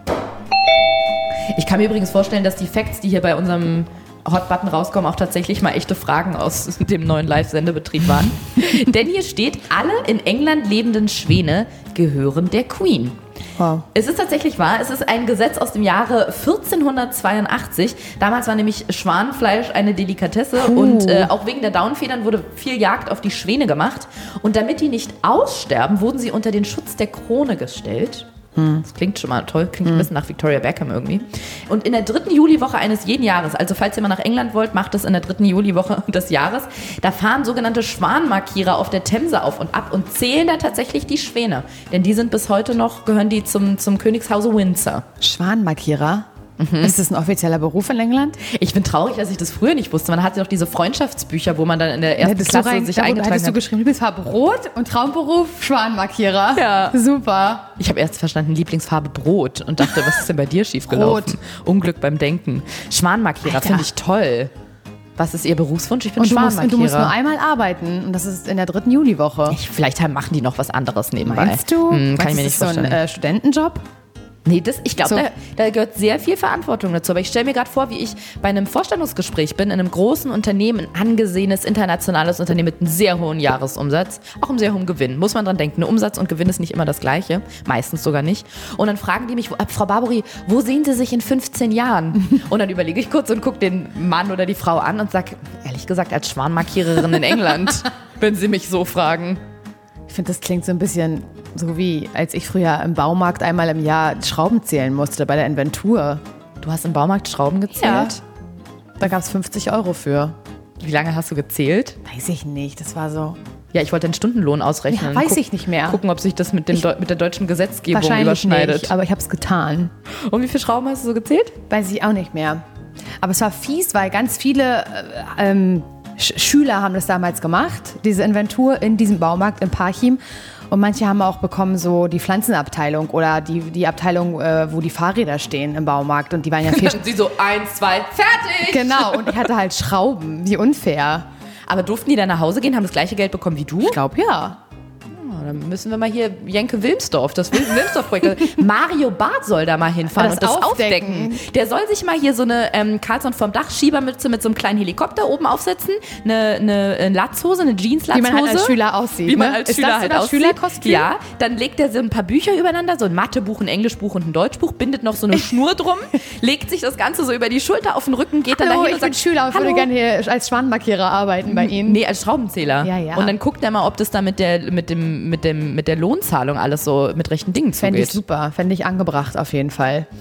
Ich kann mir übrigens vorstellen, dass die Facts, die hier bei unserem Hot-Button rauskommen, auch tatsächlich mal echte Fragen aus dem neuen Live-Sendebetrieb waren. Denn hier steht, alle in England lebenden Schwäne gehören der Queen. Wow. Es ist tatsächlich wahr, es ist ein Gesetz aus dem Jahre vierzehnhundertzweiundachtzig. Damals war nämlich Schwanenfleisch eine Delikatesse Puh. und äh, auch wegen der Daunfedern wurde viel Jagd auf die Schwäne gemacht. Und damit die nicht aussterben, wurden sie unter den Schutz der Krone gestellt. Das klingt schon mal toll, klingt ein bisschen nach Victoria Beckham irgendwie. Und in der dritten Juliwoche eines jeden Jahres, also falls ihr mal nach England wollt, macht es in der dritten Juliwoche des Jahres, da fahren sogenannte Schwanmarkierer auf der Themse auf und ab und zählen da tatsächlich die Schwäne. Denn die sind bis heute noch, gehören die zum, zum Königshause Windsor. Schwanmarkierer. Ist das ein offizieller Beruf in England? Ich bin traurig, dass ich das früher nicht wusste. Man hatte doch diese Freundschaftsbücher, wo man dann in der ersten Hättest du Klasse rein- sich da eingetragen Hättest du hat. geschrieben, Lieblingsfarbe Rot und Traumberuf Schwanmarkierer. Ja. Super. Ich habe erst verstanden, Lieblingsfarbe Brot und dachte, was ist denn bei dir schiefgelaufen? Unglück beim Denken. Schwanmarkierer Alter. finde ich toll. Was ist Ihr Berufswunsch? Ich bin Und du musst, und du musst nur Schwanmarkierer. einmal arbeiten und das ist in der dritten Juliwoche. Ich, vielleicht machen die noch was anderes nebenbei. Meinst du? Hm, Meinst kann ich mir du, nicht das ist so vorstellen. ein äh, Studentenjob? Nee, das, ich glaube, So. da, da gehört sehr viel Verantwortung dazu. Aber ich stelle mir gerade vor, wie ich bei einem Vorstellungsgespräch bin, in einem großen Unternehmen, ein angesehenes internationales Unternehmen mit einem sehr hohen Jahresumsatz, auch einem sehr hohen Gewinn. Muss man dran denken. Umsatz und Gewinn ist nicht immer das Gleiche, meistens sogar nicht. Und dann fragen die mich, Frau Barbouri, wo sehen Sie sich in fünfzehn Jahren? Und dann überlege ich kurz und gucke den Mann oder die Frau an und sage, ehrlich gesagt, als Schwanmarkiererin in England, wenn Sie mich so fragen. Ich finde, das klingt so ein bisschen so wie, als ich früher im Baumarkt einmal im Jahr Schrauben zählen musste bei der Inventur. Du hast im Baumarkt Schrauben gezählt? Ja. Da gab es fünfzig Euro für. Wie lange hast du gezählt? Weiß ich nicht, das war so. Ja, ich wollte den Stundenlohn ausrechnen. Ja, weiß ich nicht mehr. Gucken, ob sich das mit, dem Deu- mit der deutschen Gesetzgebung Wahrscheinlich überschneidet. nicht, aber ich habe es getan. Und wie viele Schrauben hast du so gezählt? Weiß ich auch nicht mehr. Aber es war fies, weil ganz viele äh, ähm, Sch Schüler haben das damals gemacht, diese Inventur in diesem Baumarkt in Parchim. Und manche haben auch bekommen so die Pflanzenabteilung oder die, die Abteilung, äh, wo die Fahrräder stehen im Baumarkt. Und die waren ja viel... Sie so, eins, zwei, fertig! Genau, und ich hatte halt Schrauben. Wie unfair. Aber durften die dann nach Hause gehen, haben das gleiche Geld bekommen wie du? Ich glaube, ja. Oh, dann müssen wir mal hier Jenke Wilmsdorf, das Wilmsdorf-Projekt. Mario Barth soll da mal hinfahren Das und das aufdecken. aufdecken. Der soll sich mal hier so eine ähm, Carlsson vom Dach Schiebermütze mit so einem kleinen Helikopter oben aufsetzen, eine, eine, eine Latzhose, eine Jeans-Latzhose. Wie man halt als Schüler aussieht. Wie man ne? als Ist Schüler das so halt das aussieht. Schülerkostüm? Ja, dann legt er so ein paar Bücher übereinander, so ein Mathebuch, ein Englischbuch und ein Deutschbuch, bindet noch so eine Schnur drum, legt sich das Ganze so über die Schulter auf den Rücken, geht dann Hallo, dahin ich und bin sagt, Schüler und würde Hallo. gerne hier als Schwanmarkierer arbeiten bei Ihnen. Nee, als Schraubenzähler. Ja, ja. Und dann guckt er mal, ob das da mit der, mit dem, mit dem, mit der Lohnzahlung alles so mit rechten Dingen Fände ich zugeht. super, fände ich angebracht auf jeden Fall.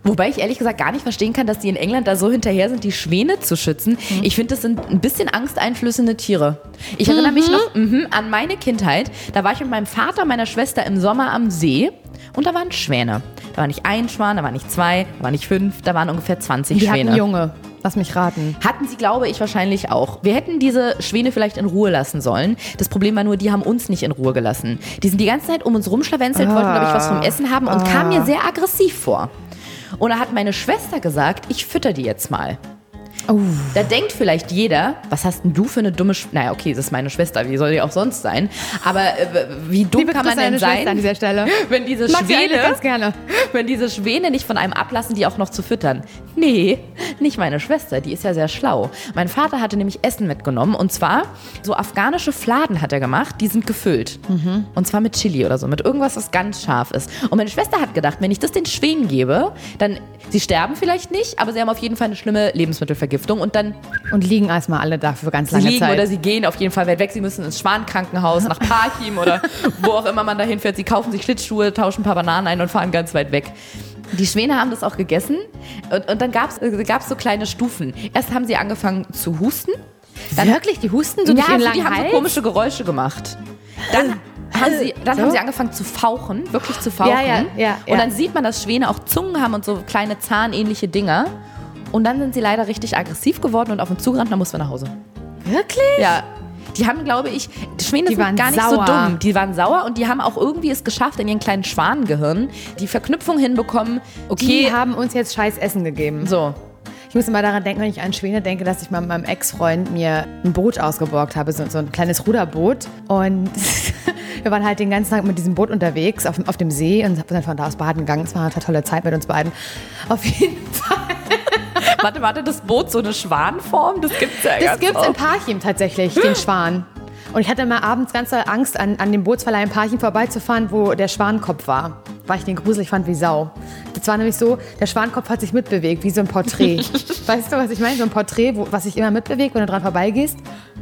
Wobei ich ehrlich gesagt gar nicht verstehen kann, dass die in England da so hinterher sind, die Schwäne zu schützen. Mhm. Ich finde, das sind ein bisschen angsteinflößende Tiere. Ich erinnere mhm. mich noch mh, an meine Kindheit. Da war ich mit meinem Vater und meiner Schwester im Sommer am See und da waren Schwäne. Da war nicht ein Schwan, da waren nicht zwei, da waren nicht fünf, da waren ungefähr zwanzig die Schwäne. Hatten Junge. Lass mich raten. Hatten sie, glaube ich, wahrscheinlich auch. Wir hätten diese Schwäne vielleicht in Ruhe lassen sollen. Das Problem war nur, die haben uns nicht in Ruhe gelassen. Die sind die ganze Zeit um uns rumschlawenzelt, ah. wollten, glaube ich, was vom Essen haben und ah. kamen mir sehr aggressiv vor. Und da hat meine Schwester gesagt, ich fütter die jetzt mal. Oh. Da denkt vielleicht jeder, was hast denn du für eine dumme... Sch naja, okay, das ist meine Schwester, wie soll die auch sonst sein? Aber äh, wie dumm Liebe kann man denn sein, an dieser Stelle. wenn diese Mag Schwäne, ganz gerne. wenn diese Schwäne nicht von einem ablassen, die auch noch zu füttern? Nee, nicht meine Schwester, die ist ja sehr schlau. Mein Vater hatte nämlich Essen mitgenommen und zwar so afghanische Fladen hat er gemacht, die sind gefüllt. Mhm. Und zwar mit Chili oder so, mit irgendwas, was ganz scharf ist. Und meine Schwester hat gedacht, wenn ich das den Schwänen gebe, dann, sie sterben vielleicht nicht, aber sie haben auf jeden Fall eine schlimme Lebensmittelvergiftung. Und dann und liegen erstmal alle da für ganz lange sie liegen Zeit. Oder sie gehen auf jeden Fall weit weg. Sie müssen ins Schwankrankenhaus, nach Parchim oder wo auch immer man dahin fährt. Sie kaufen sich Schlittschuhe, tauschen ein paar Bananen ein und fahren ganz weit weg. Die Schwäne haben das auch gegessen und, und dann gab es so kleine Stufen. Erst haben sie angefangen zu husten. Dann, wirklich? Die husten so ja, durch ihren also langen die haben Hals? so komische Geräusche gemacht. Dann haben sie, dann so? haben sie angefangen zu fauchen, wirklich zu fauchen. Ja, ja, ja, und dann sieht man, dass Schwäne auch Zungen haben und so kleine zahnähnliche Dinger. Und dann sind sie leider richtig aggressiv geworden und auf uns zugerannt, dann mussten wir nach Hause. Wirklich? Ja. Die haben, glaube ich, die Schwäne die sind gar nicht sauer. so dumm. Die waren sauer und die haben auch irgendwie es geschafft, in ihren kleinen Schwanengehirn die Verknüpfung hinbekommen. Okay, die haben uns jetzt scheiß Essen gegeben. So. Ich muss immer daran denken, wenn ich an Schwäne denke, dass ich mal mit meinem Ex-Freund mir ein Boot ausgeborgt habe, so, so ein kleines Ruderboot. Und wir waren halt den ganzen Tag mit diesem Boot unterwegs auf, auf dem See und sind dann von da aus baden gegangen. Es war eine tolle Zeit mit uns beiden. Auf jeden Fall. Warte, warte, das Boot so eine Schwanform? Das gibt's ja Das ganz gibt's oft. in Parchim tatsächlich, den Schwan. Und ich hatte immer abends ganz doll Angst, an, an dem Bootsverleih in Parchim vorbeizufahren, wo der Schwankopf war. Weil ich den gruselig fand wie Sau. Das war nämlich so, der Schwankopf hat sich mitbewegt, wie so ein Porträt. Weißt du, was ich meine? So ein Porträt, wo, was sich immer mitbewegt, wenn du dran vorbeigehst.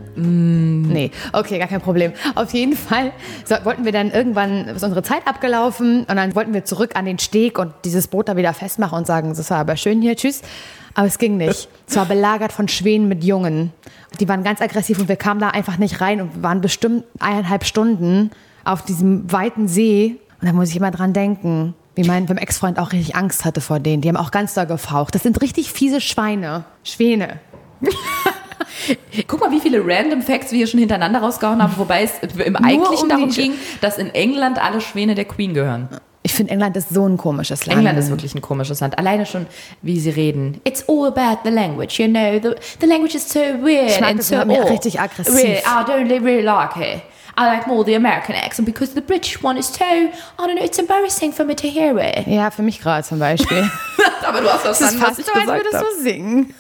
Mm. Nee, okay, gar kein Problem. Auf jeden Fall so, wollten wir dann irgendwann, ist unsere Zeit abgelaufen und dann wollten wir zurück an den Steg und dieses Boot da wieder festmachen und sagen, das war aber schön hier, tschüss. Aber es ging nicht. Es war belagert von Schwänen mit Jungen. Die waren ganz aggressiv und wir kamen da einfach nicht rein und waren bestimmt eineinhalb Stunden auf diesem weiten See. Und da muss ich immer dran denken, wie mein Ex-Freund auch richtig Angst hatte vor denen. Die haben auch ganz doll gefaucht. Das sind richtig fiese Schweine. Schwäne. Guck mal, wie viele random Facts wir hier schon hintereinander rausgehauen haben, wobei es im Eigentlichen um darum ging, dass in England alle Schwäne der Queen gehören. Ich finde, England ist so ein komisches Land. England ist wirklich ein komisches Land. Alleine schon, wie sie reden. It's all about the language, you know. The, the language is so weird ich mag and das so odd. Richtig aggressiv. Really, I don't really like it. I like more the American accent because the British one is so, I don't know, it's embarrassing for me to hear it. Ja, für mich gerade zum Beispiel. Aber du hast verstanden, was ich so, gesagt habe. Das ist fast so, als würdest du singen.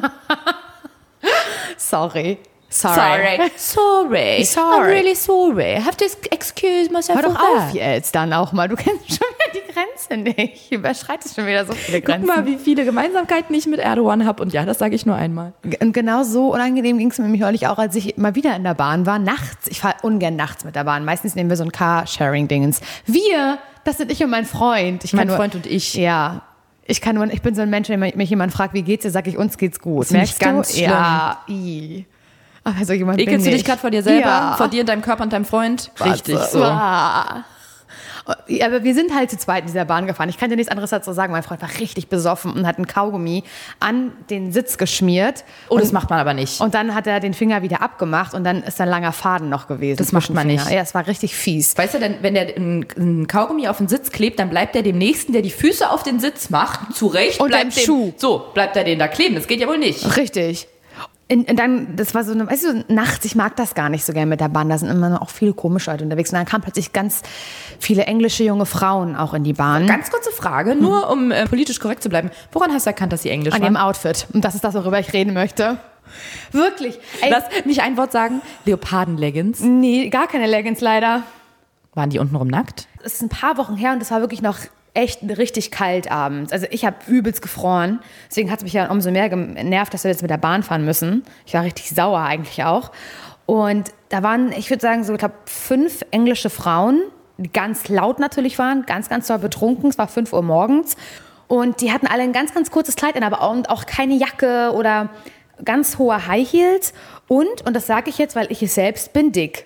Sorry. Sorry. Sorry. Sorry. I'm really sorry. I have to excuse myself. Hör doch for auf that. jetzt dann auch mal. Du kennst schon wieder die Grenze nicht. Überschreitest schon wieder so viele Grenzen. Guck mal, wie viele Gemeinsamkeiten ich mit Erdogan habe. Und ja, das sage ich nur einmal. Und genau so unangenehm ging es mir nämlich neulich auch, als ich mal wieder in der Bahn war. Nachts. Ich fahre ungern nachts mit der Bahn. Meistens nehmen wir so ein Car-Sharing-Dingens. Wir, das sind ich und mein Freund. Ich mein nur, Freund und ich. Ja. Ich kann nur, ich bin so ein Mensch, wenn mich jemand fragt, wie geht's dir, sage ich, uns geht's gut. Das ist nicht ganz schlimm. Ja, i. Also jemand Ekelst du dich gerade vor dir selber, ja. vor dir und deinem Körper und deinem Freund? Richtig so. Ja. Aber wir sind halt zu zweit in dieser Bahn gefahren. Ich kann dir nichts anderes dazu sagen. Mein Freund war richtig besoffen und hat einen Kaugummi an den Sitz geschmiert. Oh, und, das macht man aber nicht. Und dann hat er den Finger wieder abgemacht und dann ist ein langer Faden noch gewesen. Das macht man nicht. Ja, es war richtig fies. Weißt du, denn, wenn der einen Kaugummi auf den Sitz klebt, dann bleibt er dem Nächsten, der die Füße auf den Sitz macht, zurecht. Und bleibt dem Schuh. So, bleibt er den da kleben. Das geht ja wohl nicht. Richtig. Und dann, das war so eine, weißt du, nachts, ich mag das gar nicht so gerne mit der Bahn, da sind immer noch auch viele komische Leute unterwegs. Und dann kamen plötzlich ganz viele englische junge Frauen auch in die Bahn. Ganz kurze Frage, nur um äh, politisch korrekt zu bleiben. Woran hast du erkannt, dass sie englisch An waren? ihrem Outfit. Und das ist das, worüber ich reden möchte. Wirklich. Ey, Lass mich ein Wort sagen. Leoparden-Leggings. Nee, gar keine Leggings leider. Waren die untenrum nackt? Es ist ein paar Wochen her und es war wirklich noch echt richtig kalt abends. Also ich habe übelst gefroren. Deswegen hat es mich ja umso mehr genervt, dass wir jetzt mit der Bahn fahren müssen. Ich war richtig sauer eigentlich auch. Und da waren, ich würde sagen, so ich glaube fünf englische Frauen, die ganz laut natürlich waren, ganz, ganz doll betrunken. Es war fünf Uhr morgens. Und die hatten alle ein ganz, ganz kurzes Kleid an, aber auch, auch keine Jacke oder ganz hohe High Heels. Und, und das sage ich jetzt, weil ich es selbst bin, dick.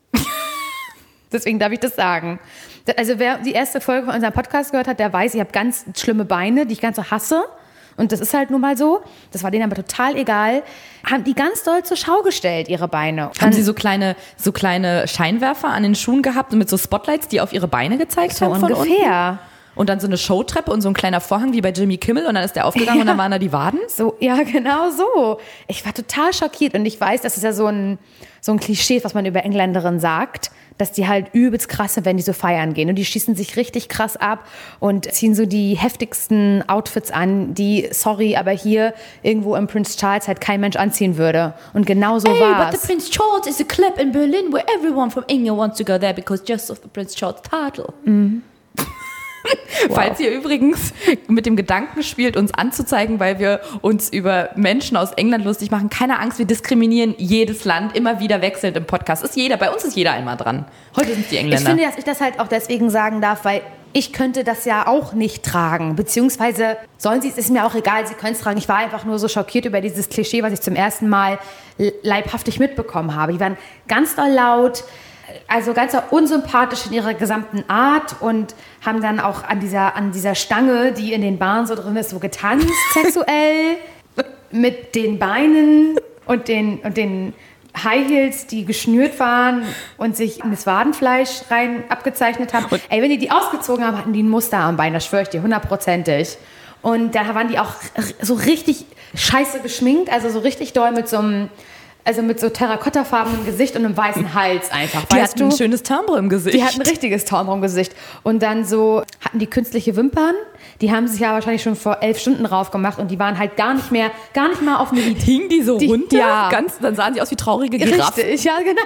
Deswegen darf ich das sagen. Also wer die erste Folge von unserem Podcast gehört hat, der weiß, ich habe ganz schlimme Beine, die ich ganz so hasse. Und das ist halt nun mal so. Das war denen aber total egal. Haben die ganz doll zur Schau gestellt, ihre Beine. Haben sie so kleine, so kleine Scheinwerfer an den Schuhen gehabt und mit so Spotlights, die auf ihre Beine gezeigt so haben von ungefähr. unten? Und dann so eine Showtreppe und so ein kleiner Vorhang wie bei Jimmy Kimmel und dann ist der aufgegangen Ja. und dann waren da die Waden? So, ja, genau so. Ich war total schockiert und ich weiß, das ist ja so ein, so ein Klischee, was man über Engländerinnen sagt, dass die halt übelst krass sind, wenn die so feiern gehen. Und die schießen sich richtig krass ab und ziehen so die heftigsten Outfits an, die, sorry, aber hier irgendwo im Prince Charles halt kein Mensch anziehen würde. Und genau so Hey, war's. but the Prince Charles is a club in Berlin where everyone from England wants to go there because just of the Prince Charles title. Mhm. Wow. Falls ihr übrigens mit dem Gedanken spielt, uns anzuzeigen, weil wir uns über Menschen aus England lustig machen, keine Angst, wir diskriminieren jedes Land immer wieder wechselnd im Podcast. Ist jeder, bei uns ist jeder einmal dran. Heute sind es die Engländer. Ich finde, dass ich das halt auch deswegen sagen darf, weil ich könnte das ja auch nicht tragen. Beziehungsweise sollen sie es, ist mir auch egal, sie können es tragen. Ich war einfach nur so schockiert über dieses Klischee, was ich zum ersten Mal leibhaftig mitbekommen habe. Die waren ganz doll laut, also ganz unsympathisch in ihrer gesamten Art und haben dann auch an dieser, an dieser Stange, die in den Baren so drin ist, so getanzt sexuell mit den Beinen und den, und den High Heels, die geschnürt waren und sich in das Wadenfleisch rein abgezeichnet haben. Und ey, wenn die die ausgezogen haben, hatten die ein Muster am Bein, das schwöre ich dir, hundertprozentig. Und da waren die auch so richtig scheiße geschminkt, also so richtig doll mit so einem, also mit so terrakottafarbenem Gesicht und einem weißen Hals einfach. Die weißt hatten du? ein schönes Timbre im Gesicht. Die hatten ein richtiges Timbre im Gesicht. Und dann so hatten die künstliche Wimpern. Die haben sich ja wahrscheinlich schon vor elf Stunden drauf gemacht und die waren halt gar nicht mehr, gar nicht mal auf eine Lied. Hingen die so Die- runter? ja. Ganz, dann sahen sie aus wie traurige Giraffen. Richtig, ja, genau.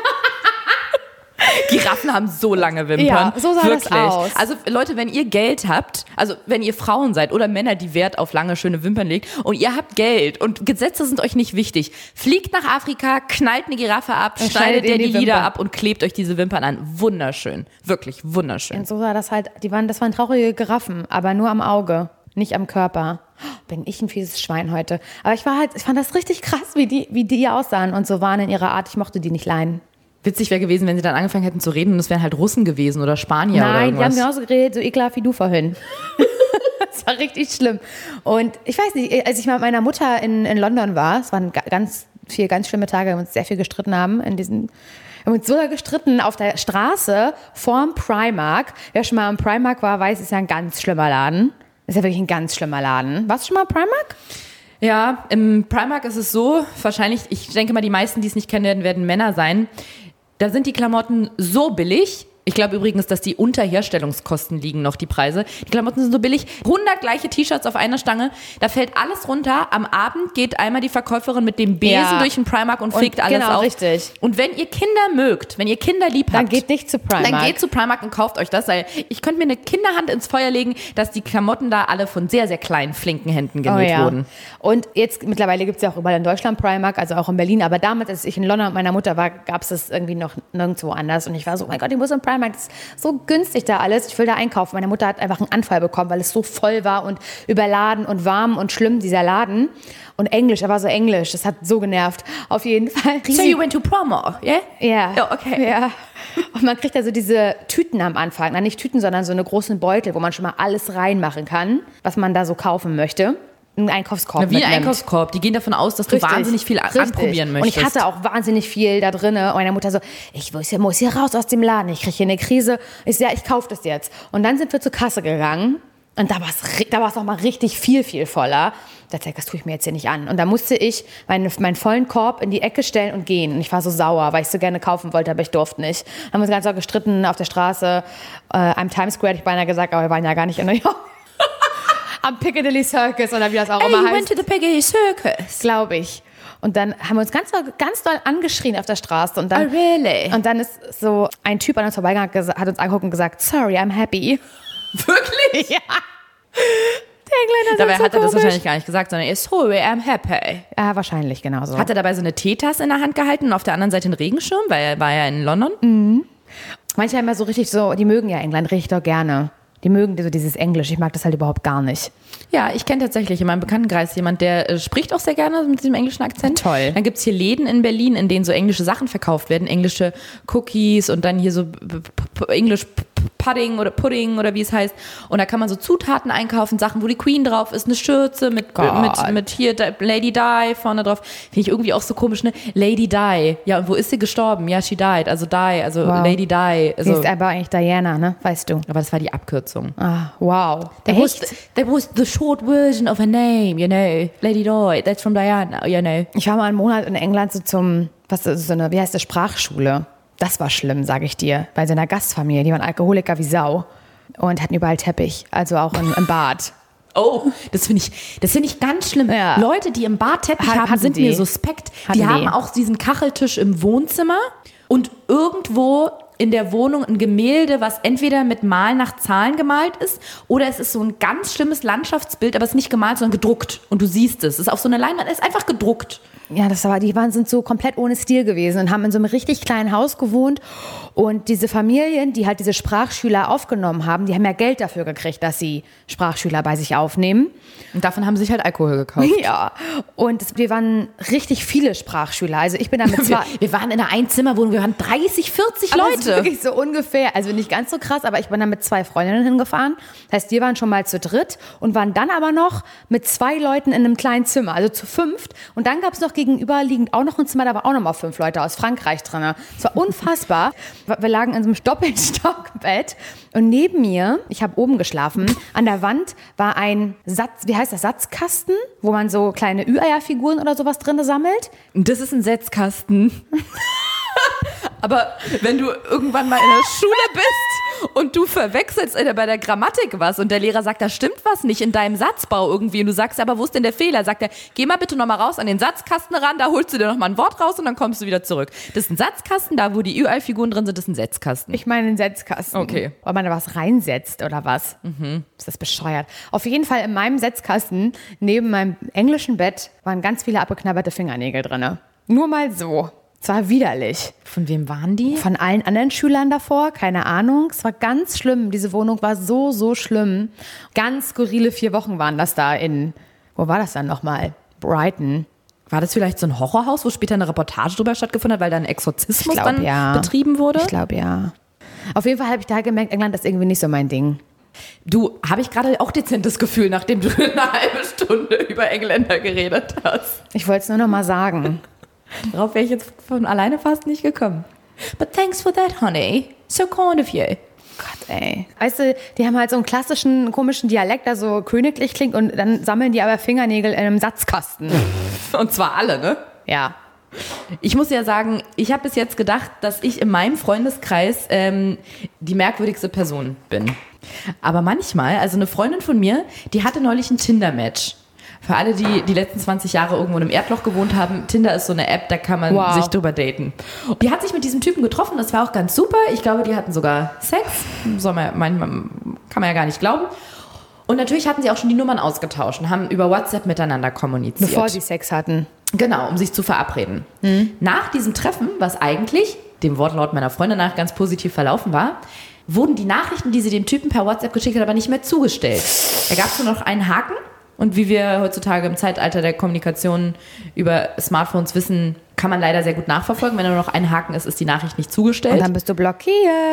Giraffen haben so lange Wimpern. Ja, so sah das Wirklich. aus. Also Leute, wenn ihr Geld habt, also wenn ihr Frauen seid oder Männer, die Wert auf lange, schöne Wimpern legen und ihr habt Geld und Gesetze sind euch nicht wichtig, fliegt nach Afrika, knallt eine Giraffe ab, Und schneidet schneidet der ihr die die Lider Wimpern. ab und klebt euch diese Wimpern an. Wunderschön. Wirklich wunderschön. Und so sah das halt, die waren, das waren traurige Giraffen, aber nur am Auge, nicht am Körper. Bin ich ein fieses Schwein heute. Aber ich war halt, ich fand das richtig krass, wie die, wie die aussahen und so waren in ihrer Art. Ich mochte die nicht leiden. Witzig wäre gewesen, wenn sie dann angefangen hätten zu reden und es wären halt Russen gewesen oder Spanier oder Nein, die haben irgendwas. genauso geredet, so ekelhaft wie du vorhin. Das war richtig schlimm. Und ich weiß nicht, als ich mal mit meiner Mutter in, in London war, es waren ga- ganz viele ganz schlimme Tage, wir uns sehr viel gestritten haben in diesen, wir haben uns sogar gestritten auf der Straße vorm Primark. Wer schon mal im Primark war, weiß, es ist ja ein ganz schlimmer Laden. Das ist ja wirklich ein ganz schlimmer Laden. Warst du schon mal im Primark? Ja, im Primark ist es so, wahrscheinlich, ich denke mal, die meisten, die es nicht kennen werden, werden Männer sein. Da sind die Klamotten so billig. Ich glaube übrigens, dass die unter Herstellungskosten liegen noch, die Preise. Die Klamotten sind so billig. hundert gleiche T-Shirts auf einer Stange. Da fällt alles runter. Am Abend geht einmal die Verkäuferin mit dem Besen Ja. durch den Primark und Und fegt alles genau, auf. richtig. Und wenn ihr Kinder mögt, wenn ihr Kinder lieb Dann habt, geht nicht zu Primark. dann geht zu Primark und kauft euch das. Weil ich könnte mir eine Kinderhand ins Feuer legen, dass die Klamotten da alle von sehr, sehr kleinen, flinken Händen genäht Oh ja. wurden. Und jetzt mittlerweile gibt es ja auch überall in Deutschland Primark, also auch in Berlin. Aber damals, als ich in London mit meiner Mutter war, gab es das irgendwie noch nirgendwo anders. Und ich war so, oh mein Gott, ich muss in Primark. Das ist so günstig da alles. Ich will da einkaufen. Meine Mutter hat einfach einen Anfall bekommen, weil es so voll war und überladen und warm und schlimm, dieser Laden. Und Englisch, er war so Englisch. Das hat so genervt. Auf jeden Fall. So riesig- you went to Primark, yeah? Ja. Ja, okay. Ja. Und man kriegt also diese Tüten am Anfang. Na, nicht Tüten, sondern so eine großen Beutel, wo man schon mal alles reinmachen kann, was man da so kaufen möchte. Einen Einkaufskorb Na, wie ein mitnimmt. Einkaufskorb. Die gehen davon aus, dass du Richtig, wahnsinnig viel richtig. anprobieren möchtest. Und ich hatte auch wahnsinnig viel da drin. Und meine Mutter so, ich muss hier, muss hier raus aus dem Laden. Ich kriege hier eine Krise. Ich so, ja, ich kaufe das jetzt. Und dann sind wir zur Kasse gegangen. Und da war es da war's noch mal richtig viel, viel voller. Da dachte ich, das tue ich mir jetzt hier nicht an. Und da musste ich meinen, meinen vollen Korb in die Ecke stellen und gehen. Und ich war so sauer, weil ich so gerne kaufen wollte, aber ich durfte nicht. Dann haben wir uns ganz doll gestritten auf der Straße. Äh, am Times Square, hätte ich beinahe gesagt, aber wir waren ja gar nicht in New York. Am Piccadilly Circus oder wie das auch Hey, immer you heißt. went to the Piccadilly Circus. Glaube ich. Und dann haben wir uns ganz doll, ganz doll angeschrien auf der Straße. Und dann, Oh, really? und dann ist so ein Typ an uns vorbeigegangen, hat gesa- hat uns angeguckt und gesagt, sorry, I'm happy. Wirklich? Ja. Der Engländer Dabei sind so hat er das komisch. wahrscheinlich gar nicht gesagt, sondern er ist sorry, I'm happy. Ja, wahrscheinlich, genau so. Hat er dabei so eine Teetasse in der Hand gehalten und auf der anderen Seite einen Regenschirm, weil er war ja in London? Manche haben ja so richtig so, die mögen ja England richtig doch gerne. Die mögen so dieses Englisch. Ich mag das halt überhaupt gar nicht. Ja, ich kenne tatsächlich in meinem Bekanntenkreis jemand, der äh, spricht auch sehr gerne mit diesem englischen Akzent. Toll. Dann gibt's hier Läden in Berlin, in denen so englische Sachen verkauft werden. Englische Cookies und dann hier so p- p- Englisch p- Pudding oder Pudding oder wie es heißt. Und da kann man so Zutaten einkaufen, Sachen, wo die Queen drauf ist, eine Schürze mit, Gott. mit, mit hier Lady Di vorne drauf. Finde ich irgendwie auch so komisch, ne? Lady Di. Ja, und wo ist sie gestorben? Ja, she died. Also Di, also Wow. Lady Di. Sie Also, ist aber eigentlich Diana, ne? Weißt du. aber das war die Abkürzung. Ah, wow. That was, Echt? that was the short version of her name, you know. Lady Di, that's from Diana, you know. Ich war mal einen Monat in England so zum, was ist so eine, wie heißt das, Sprachschule. Das war schlimm, sage ich dir. Bei so einer Gastfamilie, die waren Alkoholiker wie Sau und hatten überall Teppich, also auch im, im Bad. Oh, das finde ich, das finde ich ganz schlimm. Ja. Leute, die im Bad Teppich Ha- haben, hatten sind die. mir suspekt. Hatten die die. haben auch diesen Kacheltisch im Wohnzimmer und irgendwo in der Wohnung ein Gemälde, was entweder mit Mal nach Zahlen gemalt ist oder es ist so ein ganz schlimmes Landschaftsbild, aber es ist nicht gemalt, sondern gedruckt. Und du siehst es. Es ist auf so einer Leinwand, es ist einfach gedruckt. Ja, das war, die waren, sind so komplett ohne Stil gewesen und haben in so einem richtig kleinen Haus gewohnt. Und diese Familien, die halt diese Sprachschüler aufgenommen haben, die haben ja Geld dafür gekriegt, dass sie Sprachschüler bei sich aufnehmen. Und davon haben sie sich halt Alkohol gekauft. Ja, und es, wir waren richtig viele Sprachschüler. Also ich bin da mit zwei... Wir, wir waren in einer Einzimmerwohnung, wir waren dreißig, vierzig Aber es ist Leute. wirklich so ungefähr, also nicht ganz so krass, aber ich bin dann mit zwei Freundinnen hingefahren. Das heißt, wir waren schon mal zu dritt und waren dann aber noch mit zwei Leuten in einem kleinen Zimmer, also zu fünft. Und dann gab es noch gegenüberliegend auch noch ein Zimmer, da war auch noch mal fünf Leute aus Frankreich drin. Es war unfassbar. Wir lagen in so einem Doppelstockbett und neben mir, ich habe oben geschlafen, an der Wand war ein Satz, wie heißt das, Satzkasten, wo man so kleine Ü-Eier-Figuren oder sowas drin sammelt. Das ist ein Setzkasten. Aber wenn du irgendwann mal in der Schule bist und du verwechselst bei der Grammatik was und der Lehrer sagt, da stimmt was nicht in deinem Satzbau irgendwie und du sagst, aber wo ist denn der Fehler? Sagt er, geh mal bitte nochmal raus an den Satzkasten ran, da holst du dir nochmal ein Wort raus und dann kommst du wieder zurück. Das ist ein Satzkasten, da wo die Ü-Ei-Figuren drin sind, das ist ein Setzkasten. Ich meine einen Setzkasten. Okay. Ob man da was reinsetzt oder was. Mhm. Ist das bescheuert. Auf jeden Fall in meinem Setzkasten, neben meinem englischen Bett, waren ganz viele abgeknabberte Fingernägel drin. Nur mal so. Es war widerlich. Von wem waren die? Von allen anderen Schülern davor, keine Ahnung. Es war ganz schlimm. Diese Wohnung war so, so schlimm. Ganz skurrile vier Wochen waren das da in, wo war das dann nochmal? Brighton. War das vielleicht so ein Horrorhaus, wo später eine Reportage drüber stattgefunden hat, weil da ein Exorzismus Ich glaub, dann ja. betrieben wurde? Ich glaube, ja. Auf jeden Fall habe ich da gemerkt, England ist irgendwie nicht so mein Ding. Du, habe ich gerade auch dezentes Gefühl, nachdem du eine halbe Stunde über Engländer geredet hast. Ich wollte es nur noch mal sagen. Darauf wäre ich jetzt von alleine fast nicht gekommen. But thanks for that, honey. So kind of you. Gott, ey. Weißt du, die haben halt so einen klassischen, komischen Dialekt, der so königlich klingt und dann sammeln die aber Fingernägel in einem Satzkasten. Und zwar alle, ne? Ja. Ich muss ja sagen, ich habe bis jetzt gedacht, dass ich in meinem Freundeskreis ähm, die merkwürdigste Person bin. Aber manchmal, also eine Freundin von mir, die hatte neulich ein Tinder-Match. Für alle, die die letzten zwanzig Jahre irgendwo in einem Erdloch gewohnt haben, Tinder ist so eine App, da kann man Wow. sich drüber daten. Die hat sich mit diesem Typen getroffen, das war auch ganz super. Ich glaube, die hatten sogar Sex. Soll man, manchmal kann man ja gar nicht glauben. Und natürlich hatten sie auch schon die Nummern ausgetauscht und haben über WhatsApp miteinander kommuniziert. Bevor sie Sex hatten. Genau, um sich zu verabreden. Mhm. Nach diesem Treffen, was eigentlich dem Wortlaut meiner Freundin nach ganz positiv verlaufen war, wurden die Nachrichten, die sie dem Typen per WhatsApp geschickt hat, aber nicht mehr zugestellt. Da gab es nur noch einen Haken. Und wie wir heutzutage im Zeitalter der Kommunikation über Smartphones wissen, kann man leider sehr gut nachverfolgen. Wenn nur noch ein Haken ist, ist die Nachricht nicht zugestellt. Und dann bist du blockiert.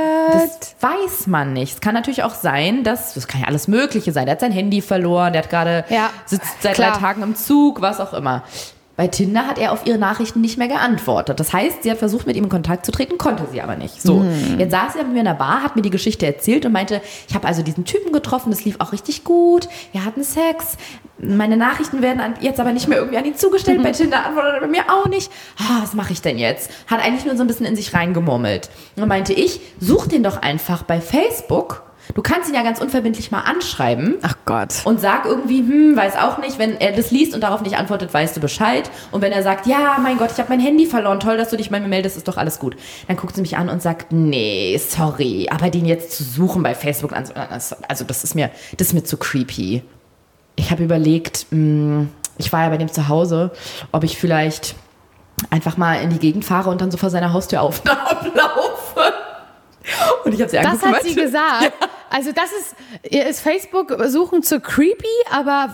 Das weiß man nicht. Es kann natürlich auch sein, dass, das kann ja alles Mögliche sein. Der hat sein Handy verloren, der hat gerade, Ja, sitzt seit klar. drei Tagen im Zug, was auch immer. Bei Tinder hat er auf ihre Nachrichten nicht mehr geantwortet. Das heißt, sie hat versucht, mit ihm in Kontakt zu treten, konnte sie aber nicht. So, Hm. jetzt saß sie mit mir in der Bar, hat mir die Geschichte erzählt und meinte, ich habe also diesen Typen getroffen, das lief auch richtig gut, wir hatten Sex, meine Nachrichten werden an, jetzt aber nicht mehr irgendwie an ihn zugestellt, bei Tinder antwortet er bei mir auch nicht. Ah, was mache ich denn jetzt? Hat eigentlich nur so ein bisschen in sich reingemurmelt. Und meinte ich, such den doch einfach bei Facebook. Du kannst ihn ja ganz unverbindlich mal anschreiben. Ach Gott. Und sag irgendwie, hm, weiß auch nicht, wenn er das liest und darauf nicht antwortet, weißt du Bescheid. Und wenn er sagt, ja, mein Gott, ich habe mein Handy verloren, toll, dass du dich bei mir meldest, ist doch alles gut. Dann guckt sie mich an und sagt, nee, sorry, aber den jetzt zu suchen bei Facebook, also das ist mir, das ist mir zu creepy. Ich habe überlegt, mh, ich war ja bei dem zu Hause, ob ich vielleicht einfach mal in die Gegend fahre und dann so vor seiner Haustür auf und ablaufe. Und ich habe sie Das angeguckt. hat sie gesagt. Also das ist, ihr ist Facebook suchen zu creepy, aber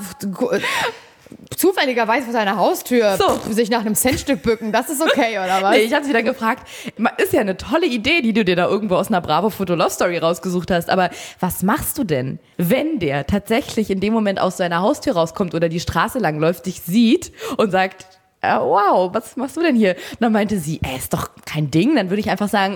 zufälligerweise vor seiner Haustür So. sich nach einem Centstück bücken, das ist okay, oder was? Nee, ich habe sie dann gefragt, ist ja eine tolle Idee, die du dir da irgendwo aus einer Bravo-Foto-Love-Story rausgesucht hast, aber was machst du denn, wenn der tatsächlich in dem Moment aus seiner Haustür rauskommt oder die Straße lang läuft, dich sieht und sagt, äh, wow, was machst du denn hier? Und dann meinte sie, äh, ist doch kein Ding, dann würde ich einfach sagen,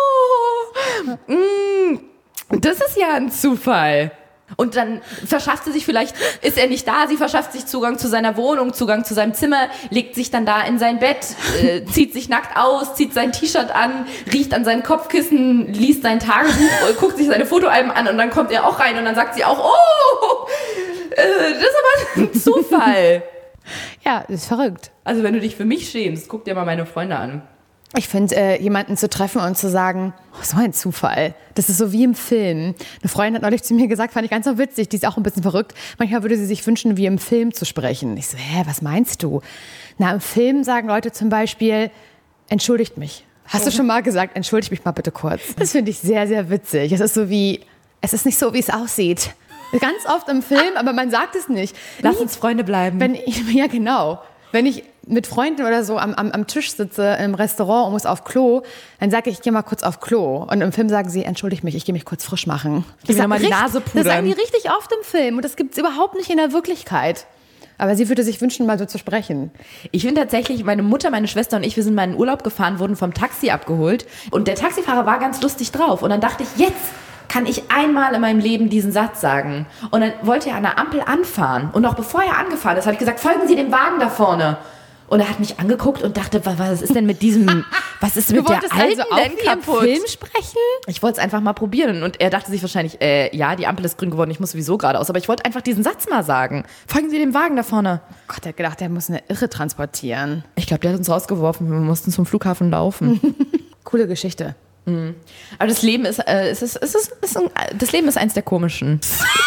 oh, mh, das ist ja ein Zufall. Und dann verschafft sie sich vielleicht, ist er nicht da, sie verschafft sich Zugang zu seiner Wohnung, Zugang zu seinem Zimmer, legt sich dann da in sein Bett, äh, zieht sich nackt aus, zieht sein T-Shirt an, riecht an seinem Kopfkissen, liest sein Tagebuch, äh, guckt sich seine Fotoalben an und dann kommt er auch rein und dann sagt sie auch, oh, äh, das ist aber ein Zufall. Ja, ist verrückt. Also wenn du dich für mich schämst, guck dir mal meine Freunde an. Ich finde, äh, jemanden zu treffen und zu sagen, oh, so ein Zufall. Das ist so wie im Film. Eine Freundin hat neulich zu mir gesagt, fand ich ganz so witzig, die ist auch ein bisschen verrückt. Manchmal würde sie sich wünschen, wie im Film zu sprechen. Ich so, hä, was meinst du? Na, im Film sagen Leute zum Beispiel, entschuldigt mich. Hast du schon mal gesagt, entschuldigt mich mal bitte kurz. Das finde ich sehr, sehr witzig. Es ist so wie, es ist nicht so, wie es aussieht. Ganz oft im Film, aber man sagt es nicht. Lass uns Freunde bleiben. Wenn ich, ja, genau. Wenn ich mit Freunden oder so am, am, am Tisch sitze im Restaurant und muss auf Klo, dann sage ich, ich gehe mal kurz auf Klo. Und im Film sagen sie, entschuldigt mich, ich gehe mich kurz frisch machen. Ich will Das mal die richtig- Nase pudern. Das sagen die richtig oft im Film und das gibt es überhaupt nicht in der Wirklichkeit. Aber sie würde sich wünschen, mal so zu sprechen. Ich finde tatsächlich, meine Mutter, meine Schwester und ich, wir sind mal in Urlaub gefahren, wurden vom Taxi abgeholt und der Taxifahrer war ganz lustig drauf und dann dachte ich, jetzt kann ich einmal in meinem Leben diesen Satz sagen. Und dann wollte er an der Ampel anfahren und noch bevor er angefahren ist, habe ich gesagt, folgen Sie dem Wagen da vorne. Und er hat mich angeguckt und dachte, was, was ist denn mit diesem, was ist mit Du der wolltest Alten also auch denn wie im kaputt? Film sprechen? Ich wollte es einfach mal probieren und er dachte sich wahrscheinlich, äh, ja, die Ampel ist grün geworden, ich muss sowieso geradeaus, aber ich wollte einfach diesen Satz mal sagen. Folgen Sie dem Wagen da vorne. Gott, der hat gedacht, der muss eine Irre transportieren. Ich glaube, der hat uns rausgeworfen, wir mussten zum Flughafen laufen. Coole Geschichte. Aber das Leben ist, äh, es ist, es ist, es ist ein, das Leben ist eins der komischen.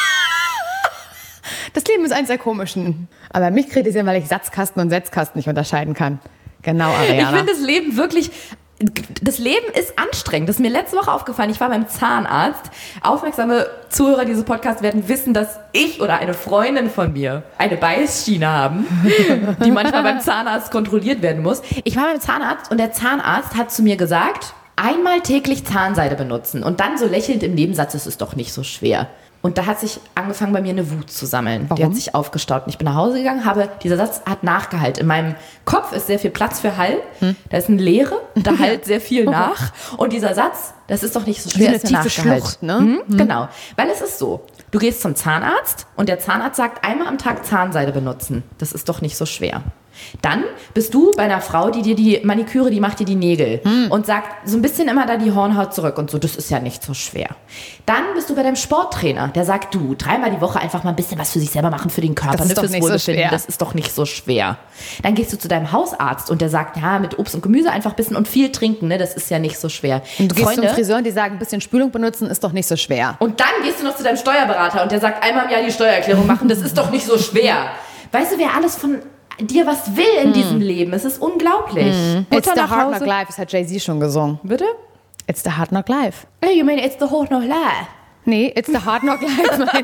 Das Leben ist eins der komischen. Aber mich kritisieren, weil ich Satzkasten und Setzkasten nicht unterscheiden kann. Genau, Ariana. Ich finde das Leben wirklich, das Leben ist anstrengend. Das ist mir letzte Woche aufgefallen. Ich war beim Zahnarzt. Aufmerksame Zuhörer dieses Podcasts werden wissen, dass ich oder eine Freundin von mir eine Beißschiene haben, die manchmal beim Zahnarzt kontrolliert werden muss. Ich war beim Zahnarzt und der Zahnarzt hat zu mir gesagt, einmal täglich Zahnseide benutzen und dann so lächelnd im Nebensatz, es ist doch nicht so schwer. Und da hat sich angefangen, bei mir eine Wut zu sammeln. Warum? Die hat sich aufgestaut. Und ich bin nach Hause gegangen, habe, dieser Satz hat nachgehallt. In meinem Kopf ist sehr viel Platz für Hall. Hm. Da ist eine Leere, da hallt sehr viel nach. Und dieser Satz, das ist doch nicht so schwer. Wie eine ist mir tiefe nachgehallt. Schlucht, ne? Mhm, hm. Genau. Weil es ist so, du gehst zum Zahnarzt und der Zahnarzt sagt, einmal am Tag Zahnseide benutzen. Das ist doch nicht so schwer. Dann bist du bei einer Frau, die dir die Maniküre, die macht dir die Nägel hm. und sagt so ein bisschen immer da die Hornhaut zurück und so, das ist ja nicht so schwer. Dann bist du bei deinem Sporttrainer, der sagt, du, dreimal die Woche einfach mal ein bisschen was für sich selber machen, für den Körper, Das ist ne, doch fürs nicht so Wohlbefinden, schwer. das ist doch nicht so schwer. Dann gehst du zu deinem Hausarzt und der sagt, ja, mit Obst und Gemüse einfach ein bisschen und viel trinken, ne, das ist ja nicht so schwer. Und du gehst Freunde, zum Friseur und die sagen, ein bisschen Spülung benutzen ist doch nicht so schwer. und dann gehst du noch zu deinem Steuerberater und der sagt, einmal im Jahr die Steuererklärung machen, das ist doch nicht so schwer. Weißt du, wer alles von dir was will in diesem Leben? Es ist unglaublich. It's Mutter the nach hard knock Hause. life, das hat Jay-Z schon gesungen. Bitte? It's the hard knock life. Hey, you mean it's the hard knock life? Nee, it's the hard knock life, meine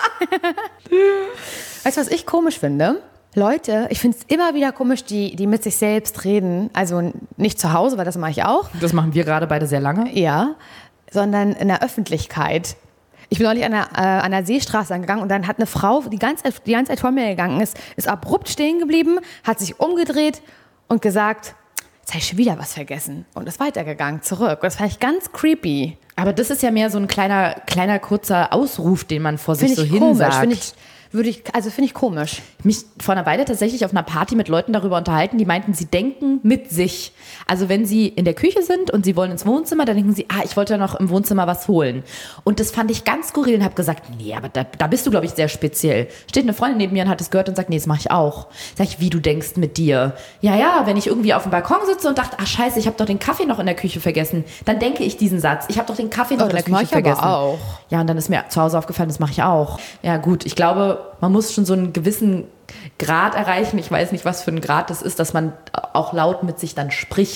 ich. Weißt du, was ich komisch finde? Leute, ich finde es immer wieder komisch, die, die mit sich selbst reden. Also nicht zu Hause, weil das mache ich auch. Das machen wir gerade beide sehr lange. Ja, sondern in der Öffentlichkeit. Ich bin neulich an der, äh, an der Seestraße angegangen und dann hat eine Frau, die ganze, die ganze Zeit vor mir gegangen ist, ist abrupt stehen geblieben, hat sich umgedreht und gesagt, jetzt habe ich schon wieder was vergessen und ist weitergegangen, zurück. Und das fand ich ganz creepy. Aber das ist ja mehr so ein kleiner, kleiner kurzer Ausruf, den man vor sich Finde so ich komisch. hinsagt. Finde ich, würde ich, also finde ich komisch. mich vor einer Weile tatsächlich auf einer Party mit Leuten darüber unterhalten, die meinten, sie denken mit sich. Also wenn sie in der Küche sind und sie wollen ins Wohnzimmer, dann denken sie, ah, ich wollte ja noch im Wohnzimmer was holen. Und das fand ich ganz skurril und habe gesagt, nee, aber da, da bist du, glaube ich, sehr speziell. Steht eine Freundin neben mir und hat es gehört und sagt, nee, das mache ich auch. Sag ich, wie, du denkst mit dir? Ja, ja, wenn ich irgendwie auf dem Balkon sitze und dachte, ah, scheiße, ich habe doch den Kaffee noch in der Küche vergessen, dann denke ich diesen Satz. Ich habe doch den Kaffee noch Oh, in der das mach Küche ich aber vergessen. auch. Ja, und dann ist mir zu Hause aufgefallen, das mache ich auch. Ja, gut, ich glaube, man muss schon so einen gewissen Grad erreichen. Ich weiß nicht, was für ein Grad das ist, dass man auch laut mit sich dann spricht.